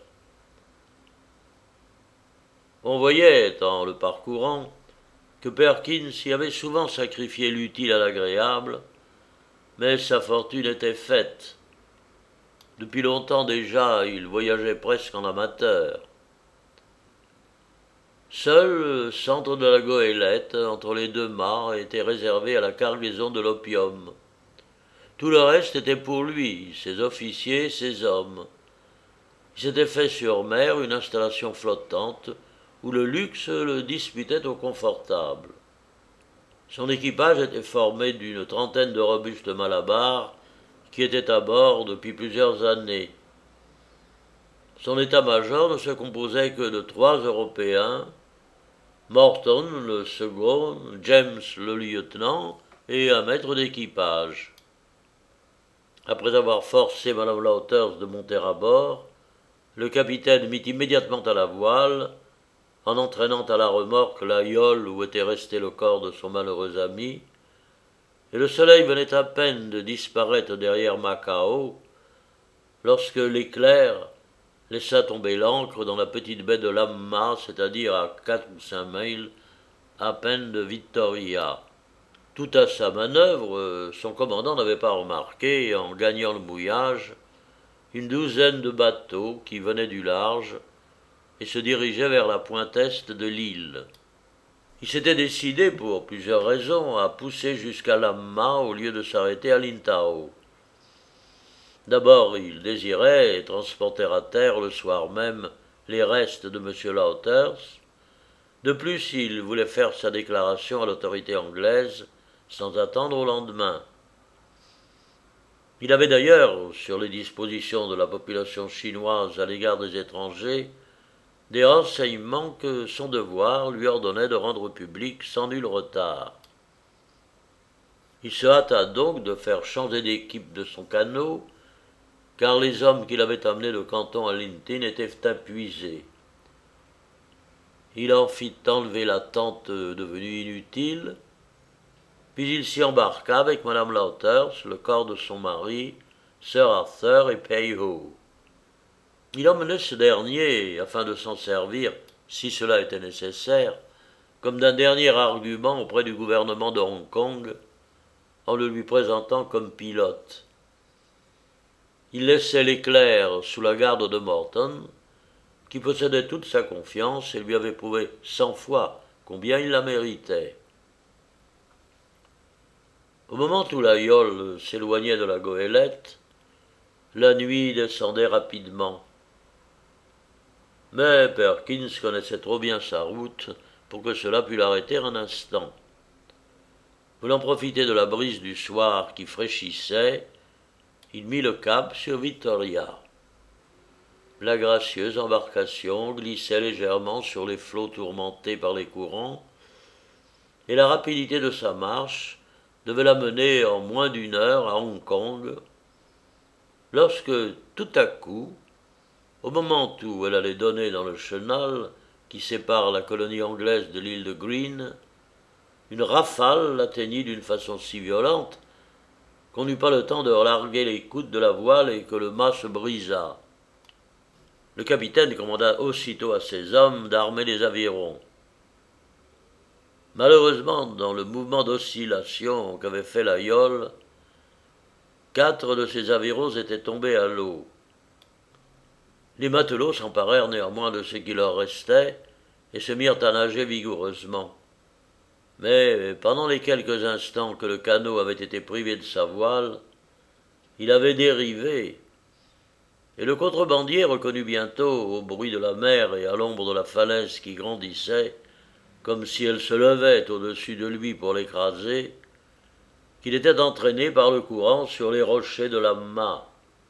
On voyait, en le parcourant, que Perkins y avait souvent sacrifié l'utile à l'agréable, mais sa fortune était faite. Depuis longtemps déjà, il voyageait presque en amateur. Seul le centre de la goélette, entre les deux mâts, était réservé à la cargaison de l'opium. Tout le reste était pour lui, ses officiers, ses hommes. Il s'était fait sur mer une installation flottante, où le luxe le disputait au confortable. Son équipage était formé d'une trentaine de robustes malabars qui étaient à bord depuis plusieurs années. Son état-major ne se composait que de 3 Européens, Morton le second, James le lieutenant et un maître d'équipage. Après avoir forcé Madame Lauters de monter à bord, le capitaine mit immédiatement à la voile, en entraînant à la remorque la yole où était resté le corps de son malheureux ami, et le soleil venait à peine de disparaître derrière Macao, lorsque l'Éclair laissa tomber l'ancre dans la petite baie de Lamma, c'est-à-dire à 4 ou 5 milles à peine de Victoria. Tout à sa manœuvre, son commandant n'avait pas remarqué, en gagnant le mouillage, une douzaine de bateaux qui venaient du large et se dirigeaient vers la pointe est de l'île. Il s'était décidé, pour plusieurs raisons, à pousser jusqu'à Lamma au lieu de s'arrêter à Lintao. D'abord, il désirait transporter à terre le soir même les restes de M. Lauters. De plus, il voulait faire sa déclaration à l'autorité anglaise sans attendre au lendemain. Il avait d'ailleurs, sur les dispositions de la population chinoise à l'égard des étrangers, des renseignements que son devoir lui ordonnait de rendre publics sans nul retard. Il se hâta donc de faire changer d'équipe de son canot, car les hommes qu'il avait amenés de Canton à Lintin étaient épuisés. Il en fit enlever la tente devenue inutile, puis il s'y embarqua avec Madame Lauters, le corps de son mari, Sir Arthur et Pei-ho. Il emmenait ce dernier, afin de s'en servir, si cela était nécessaire, comme d'un dernier argument auprès du gouvernement de Hong Kong, en le lui présentant comme pilote. Il laissait l'Éclair sous la garde de Morton, qui possédait toute sa confiance et lui avait prouvé 100 fois combien il la méritait. Au moment où la yole s'éloignait de la goélette, la nuit descendait rapidement. Mais Perkins connaissait trop bien sa route pour que cela pût l'arrêter un instant. Voulant profiter de la brise du soir qui fraîchissait, il mit le cap sur Victoria. La gracieuse embarcation glissait légèrement sur les flots tourmentés par les courants, et la rapidité de sa marche devait la mener en moins d'1 heure à Hong Kong, lorsque, tout à coup, au moment où elle allait donner dans le chenal qui sépare la colonie anglaise de l'île de Green, une rafale l'atteignit d'une façon si violente qu'on n'eut pas le temps de relarguer les coudes de la voile et que le mât se brisa. Le capitaine commanda aussitôt à ses hommes d'armer les avirons. Malheureusement, dans le mouvement d'oscillation qu'avait fait la yole, 4 de ces avirons étaient tombés à l'eau. Les matelots s'emparèrent néanmoins de ce qui leur restait et se mirent à nager vigoureusement. Mais pendant les quelques instants que le canot avait été privé de sa voile, il avait dérivé, et le contrebandier reconnut bientôt, au bruit de la mer et à l'ombre de la falaise qui grandissait, comme si elle se levait au-dessus de lui pour l'écraser, qu'il était entraîné par le courant sur les rochers de la mât.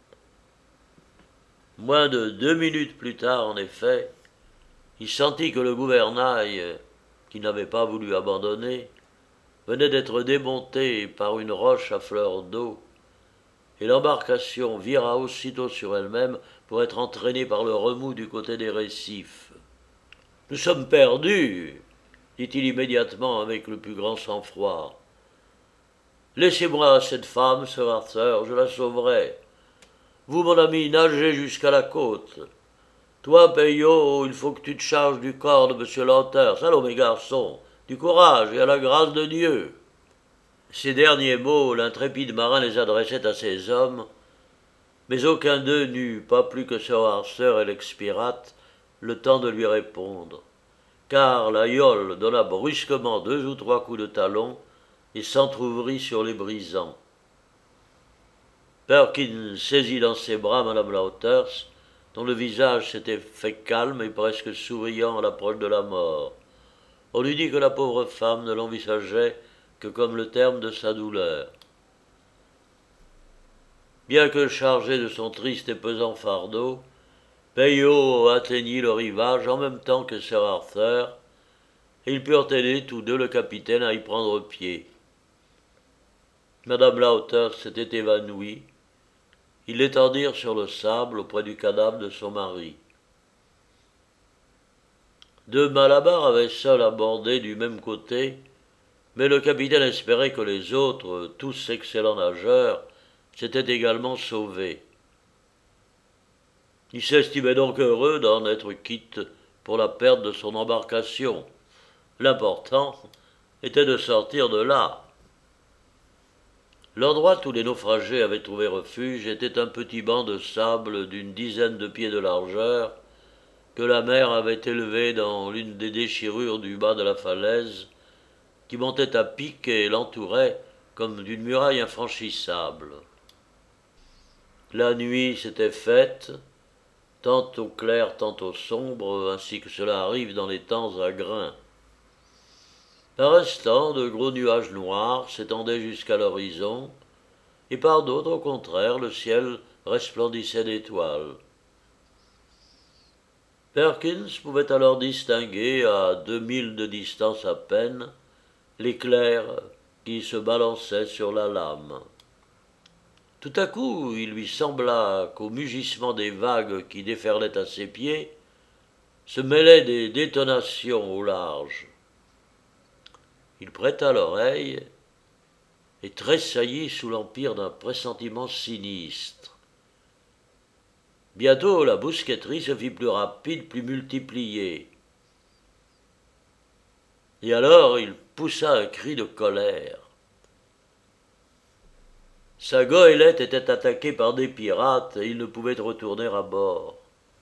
Moins de 2 minutes plus tard, en effet, il sentit que le gouvernail, qu'il n'avait pas voulu abandonner, venait d'être démonté par une roche à fleur d'eau, et l'embarcation vira aussitôt sur elle-même pour être entraînée par le remous du côté des récifs. « Nous sommes perdus !» dit-il immédiatement avec le plus grand sang-froid. « Laissez-moi cette femme, Sir Arthur, je la sauverai. Vous, mon ami, nagez jusqu'à la côte. Toi, Peyo, il faut que tu te charges du corps de M. Lanters. Allons, mes garçons, du courage et à la grâce de Dieu. » Ces derniers mots, l'intrépide marin les adressait à ses hommes, mais aucun d'eux n'eut, pas plus que Sir Arthur et l'ex-pirate, le temps de lui répondre, car la yole donna brusquement 2 ou 3 coups de talon et s'entr'ouvrit sur les brisants. Perkins saisit dans ses bras Madame Lauters, dont le visage s'était fait calme et presque souriant à l'approche de la mort. On lui dit que la pauvre femme ne l'envisageait que comme le terme de sa douleur. Bien que chargé de son triste et pesant fardeau, Peyo atteignit le rivage en même temps que Sir Arthur, et ils purent aider tous deux le capitaine à y prendre pied. Madame Lauters s'était évanouie. Ils l'étendirent sur le sable auprès du cadavre de son mari. 2 Malabars avaient seuls abordé du même côté, mais le capitaine espérait que les autres, tous excellents nageurs, s'étaient également sauvés. Il s'estimait donc heureux d'en être quitte pour la perte de son embarcation. L'important était de sortir de là. L'endroit où les naufragés avaient trouvé refuge était un petit banc de sable d'une dizaine de pieds de largeur que la mer avait élevé dans l'une des déchirures du bas de la falaise, qui montait à pic et l'entourait comme d'une muraille infranchissable. La nuit s'était faite, tantôt claire, tantôt sombre, ainsi que cela arrive dans les temps à grains. Par instants, de gros nuages noirs s'étendaient jusqu'à l'horizon, et par d'autres, au contraire, le ciel resplendissait d'étoiles. Perkins pouvait alors distinguer, à 2 milles de distance à peine, l'éclair qui se balançait sur la lame. Tout à coup, il lui sembla qu'au mugissement des vagues qui déferlaient à ses pieds se mêlaient des détonations au large. Il prêta l'oreille et tressaillit sous l'empire d'un pressentiment sinistre. Bientôt, la bousquetterie se fit plus rapide, plus multipliée. Et alors, il poussa un cri de colère. Sa goélette était attaquée par des pirates et il ne pouvait retourner à bord.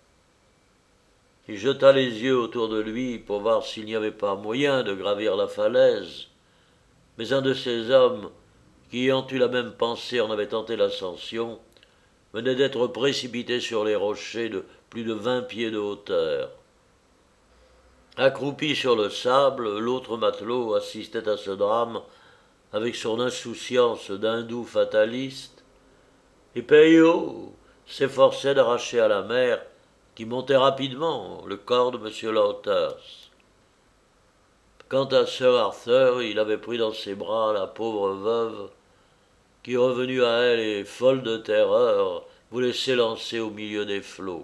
Il jeta les yeux autour de lui pour voir s'il n'y avait pas moyen de gravir la falaise, mais un de ses hommes, qui ayant eu la même pensée en avait tenté l'ascension, venait d'être précipité sur les rochers de plus de 20 pieds de hauteur. Accroupi sur le sable, l'autre matelot assistait à ce drame avec son insouciance d'hindou fataliste, et Peyo s'efforçait d'arracher à la mer, qui montait rapidement, le corps de M. Lauters. Quant à Sir Arthur, il avait pris dans ses bras la pauvre veuve, qui, revenue à elle et folle de terreur, voulait s'élancer au milieu des flots.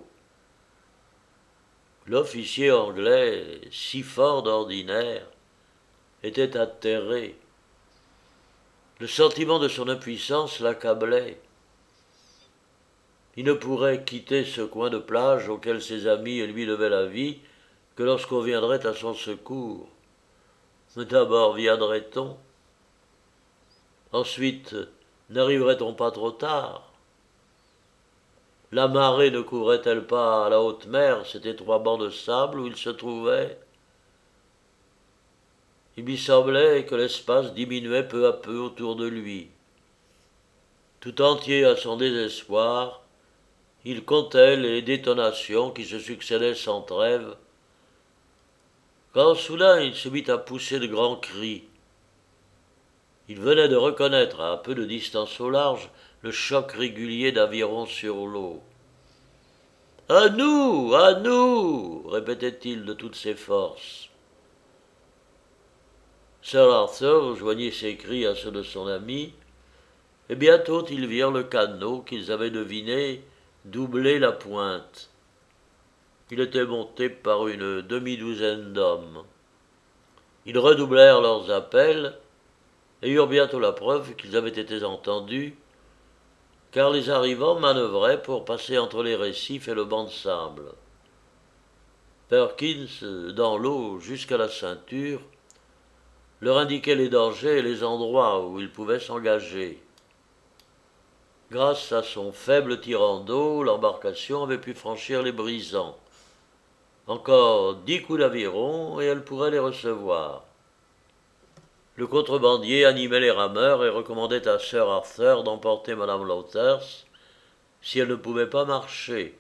L'officier anglais, si fort d'ordinaire, était atterré. Le sentiment de son impuissance l'accablait. Il ne pourrait quitter ce coin de plage auquel ses amis et lui devaient la vie que lorsqu'on viendrait à son secours. Mais d'abord viendrait-on? Ensuite, n'arriverait-on pas trop tard? La marée ne couvrait-elle pas à la haute mer cet étroit banc de sable où il se trouvait? Il lui semblait que l'espace diminuait peu à peu autour de lui. Tout entier à son désespoir, il comptait les détonations qui se succédaient sans trêve, quand soudain il se mit à pousser de grands cris. Il venait de reconnaître, à un peu de distance au large, le choc régulier d'avirons sur l'eau. « À nous! À nous !» répétait-il de toutes ses forces. Sir Arthur joignit ses cris à ceux de son ami, et bientôt ils virent le canot qu'ils avaient deviné doubler la pointe. Il était monté par une demi-douzaine d'hommes. Ils redoublèrent leurs appels et eurent bientôt la preuve qu'ils avaient été entendus, car les arrivants manœuvraient pour passer entre les récifs et le banc de sable. Perkins, dans l'eau jusqu'à la ceinture, leur indiquait les dangers et les endroits où ils pouvaient s'engager. Grâce à son faible tirant d'eau, l'embarcation avait pu franchir les brisants. Encore 10 coups d'aviron et elle pourrait les recevoir. Le contrebandier animait les rameurs et recommandait à Sir Arthur d'emporter Madame Lauthers si elle ne pouvait pas marcher.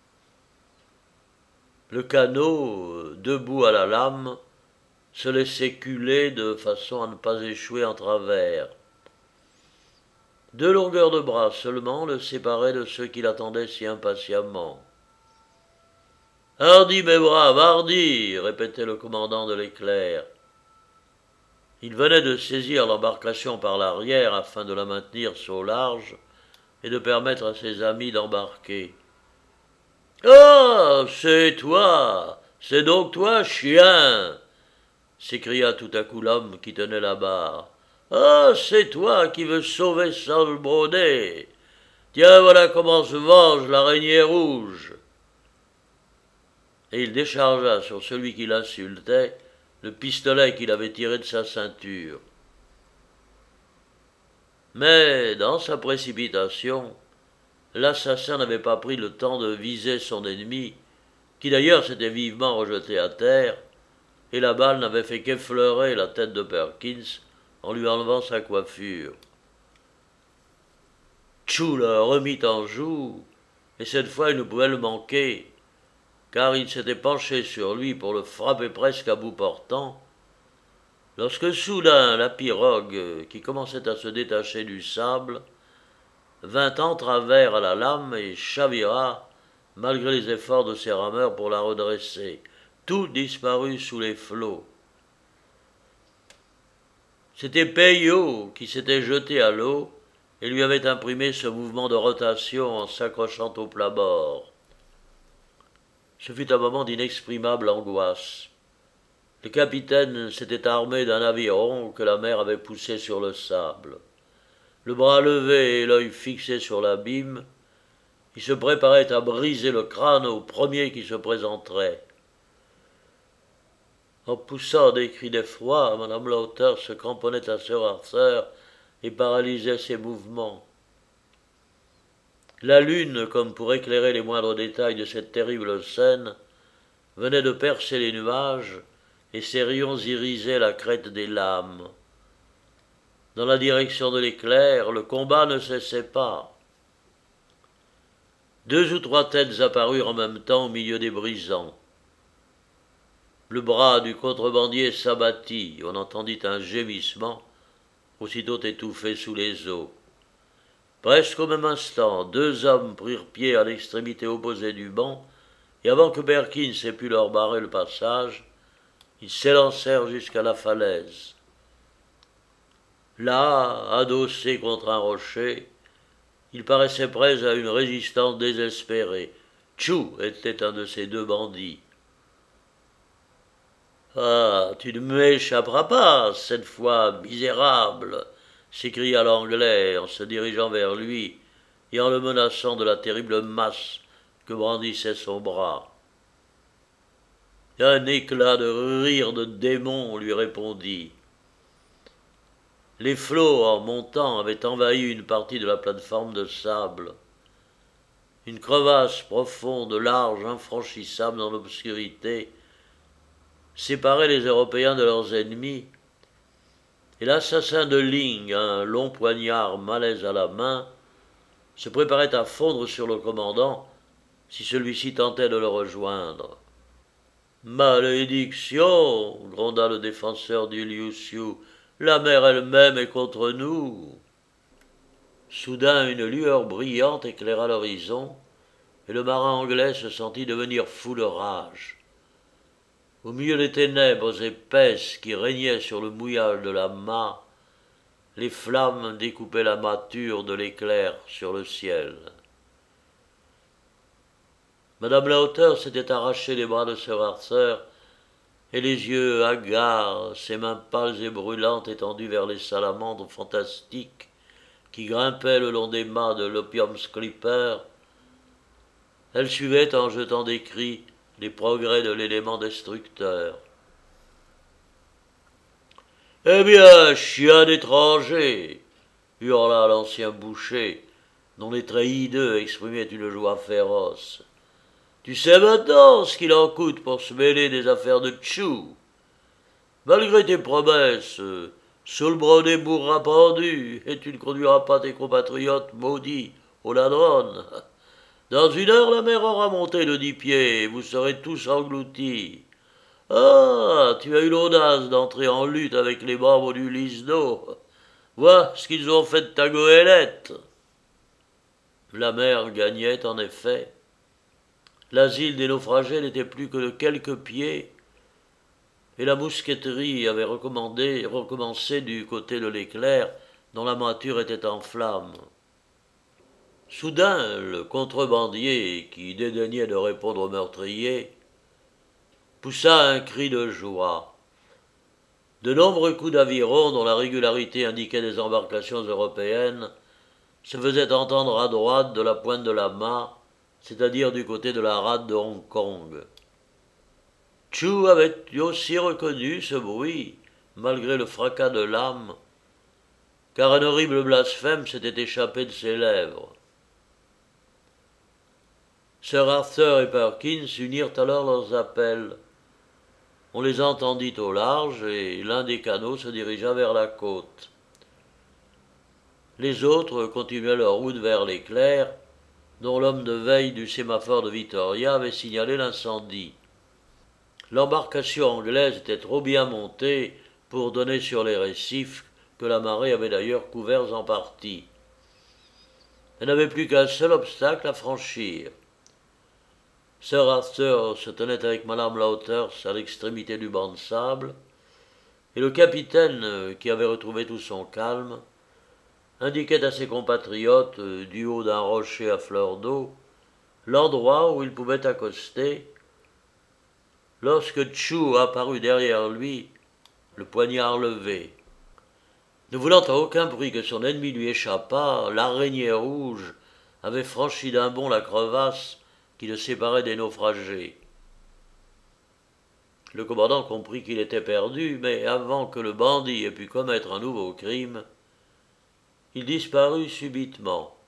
Le canot, debout à la lame, se laissait culer de façon à ne pas échouer en travers. 2 longueurs de bras seulement le séparaient de ceux qui l'attendaient si impatiemment. « Hardi, mes braves, hardi !» répétait le commandant de l'Éclair. Il venait de saisir l'embarcation par l'arrière afin de la maintenir sur large et de permettre à ses amis d'embarquer. « Ah, c'est toi! C'est donc toi, chien !» s'écria tout à coup l'homme qui tenait la barre. « Ah, c'est toi qui veux sauver Saul Brodé! Tiens, voilà comment se venge l'araignée rouge !» Et il déchargea sur celui qui l'insultait le pistolet qu'il avait tiré de sa ceinture. Mais, dans sa précipitation, l'assassin n'avait pas pris le temps de viser son ennemi, qui d'ailleurs s'était vivement rejeté à terre, et la balle n'avait fait qu'effleurer la tête de Perkins en lui enlevant sa coiffure. Tchou le remit en joue, et cette fois il ne pouvait le manquer, car il s'était penché sur lui pour le frapper presque à bout portant, lorsque soudain la pirogue, qui commençait à se détacher du sable, vint en travers à la lame et chavira, malgré les efforts de ses rameurs pour la redresser. Tout disparut sous les flots. C'était Peillot qui s'était jeté à l'eau et lui avait imprimé ce mouvement de rotation en s'accrochant au plat-bord. Ce fut un moment d'inexprimable angoisse. Le capitaine s'était armé d'un aviron que la mer avait poussé sur le sable. Le bras levé et l'œil fixé sur l'abîme, il se préparait à briser le crâne au premier qui se présenterait. En poussant des cris d'effroi, Madame Lauthers se cramponnait à Sir Arthur et paralysait ses mouvements. La lune, comme pour éclairer les moindres détails de cette terrible scène, venait de percer les nuages et ses rayons irisaient la crête des lames. Dans la direction de l'éclair, le combat ne cessait pas. 2 ou 3 têtes apparurent en même temps au milieu des brisants. Le bras du contrebandier s'abattit, on entendit un gémissement, aussitôt étouffé sous les eaux. Presque au même instant, 2 hommes prirent pied à l'extrémité opposée du banc, et avant que Perkins ait pu leur barrer le passage, ils s'élancèrent jusqu'à la falaise. Là, adossés contre un rocher, ils paraissaient prêts à une résistance désespérée. Tchou était un de ces 2 bandits. « Ah, tu ne m'échapperas pas, cette fois, misérable !» s'écria l'Anglais en se dirigeant vers lui et en le menaçant de la terrible masse que brandissait son bras. Un éclat de rire de démon lui répondit. Les flots, en montant, avaient envahi une partie de la plate-forme de sable. Une crevasse profonde, large, infranchissable dans l'obscurité, séparait les Européens de leurs ennemis, et l'assassin de Ling, un long poignard malaise à la main, se préparait à fondre sur le commandant si celui-ci tentait de le rejoindre. Malédiction, gronda le défenseur du Liu, la mer elle-même est contre nous. Soudain une lueur brillante éclaira l'horizon, et le marin anglais se sentit devenir fou de rage. Au milieu des ténèbres épaisses qui régnaient sur le mouillage de la mât, les flammes découpaient la mâture de l'éclair sur le ciel. Madame Lauter s'était arrachée des bras de Sir Arthur, et les yeux hagards, ses mains pâles et brûlantes étendues vers les salamandres fantastiques qui grimpaient le long des mâts de l'Opium Clipper, elle suivait en jetant des cris les progrès de l'élément destructeur. « Eh bien, chien d'étranger !» hurla l'ancien boucher, dont les traits hideux exprimaient une joie féroce. Tu sais maintenant ce qu'il en coûte pour se mêler des affaires de Tchou. Malgré tes promesses, Soulbronné mourra pendu, et tu ne conduiras pas tes compatriotes maudits au ladron. Dans une heure, la mer aura monté de 10 pieds, et vous serez tous engloutis. Ah, tu as eu l'audace d'entrer en lutte avec les membres du Lisdo. Vois ce qu'ils ont fait de ta goélette. La mer gagnait, en effet. L'asile des naufragés n'était plus que de quelques pieds, et la mousqueterie avait recommencé du côté de l'éclair, dont la mâture était en flammes. Soudain, le contrebandier, qui dédaignait de répondre au meurtrier, poussa un cri de joie. De nombreux coups d'aviron, dont la régularité indiquait des embarcations européennes, se faisaient entendre à droite de la pointe de la mât, c'est-à-dire du côté de la rade de Hong Kong. Tchou avait aussi reconnu ce bruit, malgré le fracas de lames, car un horrible blasphème s'était échappé de ses lèvres. Sir Arthur et Perkins unirent alors leurs appels. On les entendit au large, et l'un des canots se dirigea vers la côte. Les autres continuaient leur route vers l'éclair, dont l'homme de veille du sémaphore de Victoria avait signalé l'incendie. L'embarcation anglaise était trop bien montée pour donner sur les récifs, que la marée avait d'ailleurs couverts en partie. Elle n'avait plus qu'un seul obstacle à franchir. Sir Arthur se tenait avec Madame Lauters à l'extrémité du banc de sable, et le capitaine, qui avait retrouvé tout son calme, indiquait à ses compatriotes, du haut d'un rocher à fleur d'eau, l'endroit où ils pouvaient accoster, lorsque Tchou apparut derrière lui, le poignard levé. Ne voulant à aucun prix que son ennemi lui échappât, l'araignée rouge avait franchi d'un bond la crevasse qui le séparait des naufragés. Le commandant comprit qu'il était perdu, mais avant que le bandit ait pu commettre un nouveau crime, il disparut subitement.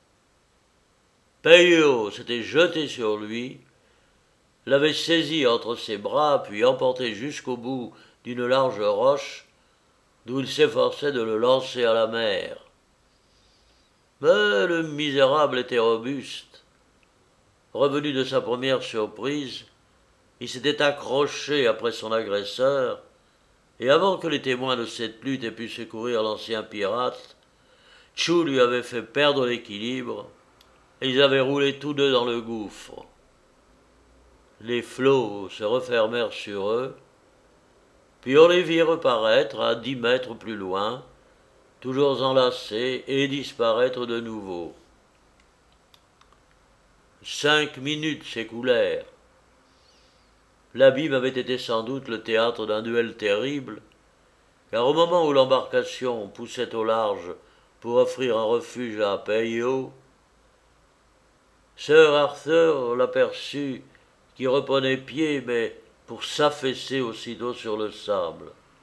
Peyo s'était jeté sur lui, l'avait saisi entre ses bras, puis emporté jusqu'au bout d'une large roche, d'où il s'efforçait de le lancer à la mer. Mais le misérable était robuste. Revenu de sa première surprise, il s'était accroché après son agresseur, et avant que les témoins de cette lutte aient pu secourir l'ancien pirate, Tchou lui avait fait perdre l'équilibre, et ils avaient roulé tous deux dans le gouffre. Les flots se refermèrent sur eux, puis on les vit reparaître à 10 mètres plus loin, toujours enlacés, et disparaître de nouveau. 5 minutes s'écoulèrent. L'abîme avait été sans doute le théâtre d'un duel terrible, car au moment où l'embarcation poussait au large pour offrir un refuge à Peyo, Sir Arthur l'aperçut qui reprenait pied, mais pour s'affaisser aussitôt sur le sable.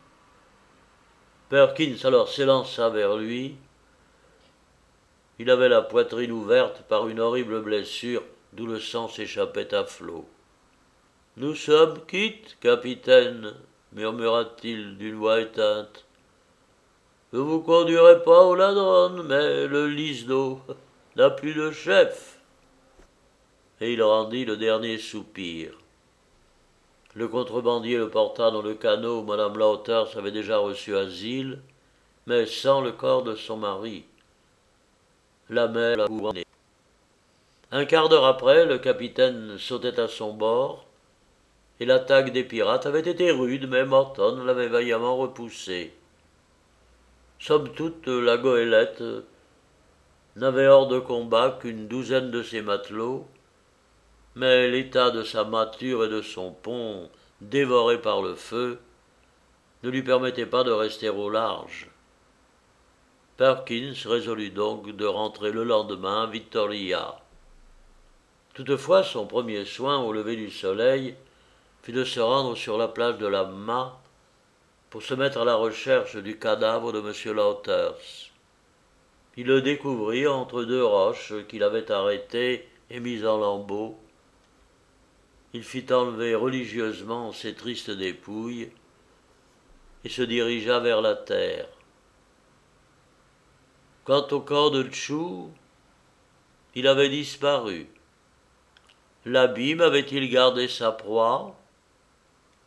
Perkins alors s'élança vers lui. Il avait la poitrine ouverte par une horrible blessure, d'où le sang s'échappait à flots. « Nous sommes quittes, capitaine, murmura-t-il d'une voix éteinte. Je vous conduirai pas au ladron, mais le Lisdo n'a plus de chef. Et il rendit le dernier soupir. Le contrebandier le porta dans le canot où Madame Lauters avait déjà reçu asile, mais sans le corps de son mari. La mer l'a couronné. Un quart d'heure après, le capitaine sautait à son bord, et l'attaque des pirates avait été rude, mais Morton l'avait vaillamment repoussée. Somme toute, la goélette n'avait hors de combat qu'une douzaine de ses matelots, mais l'état de sa mâture et de son pont, dévorés par le feu, ne lui permettait pas de rester au large. Perkins résolut donc de rentrer le lendemain à Victoria. Toutefois, son premier soin au lever du soleil fut de se rendre sur la plage de la Mât pour se mettre à la recherche du cadavre de M. Lauters. Il le découvrit entre deux roches qu'il avait arrêtées et mises en lambeaux. Il fit enlever religieusement ses tristes dépouilles et se dirigea vers la terre. Quant au corps de Tchou, il avait disparu. L'abîme avait-il gardé sa proie ?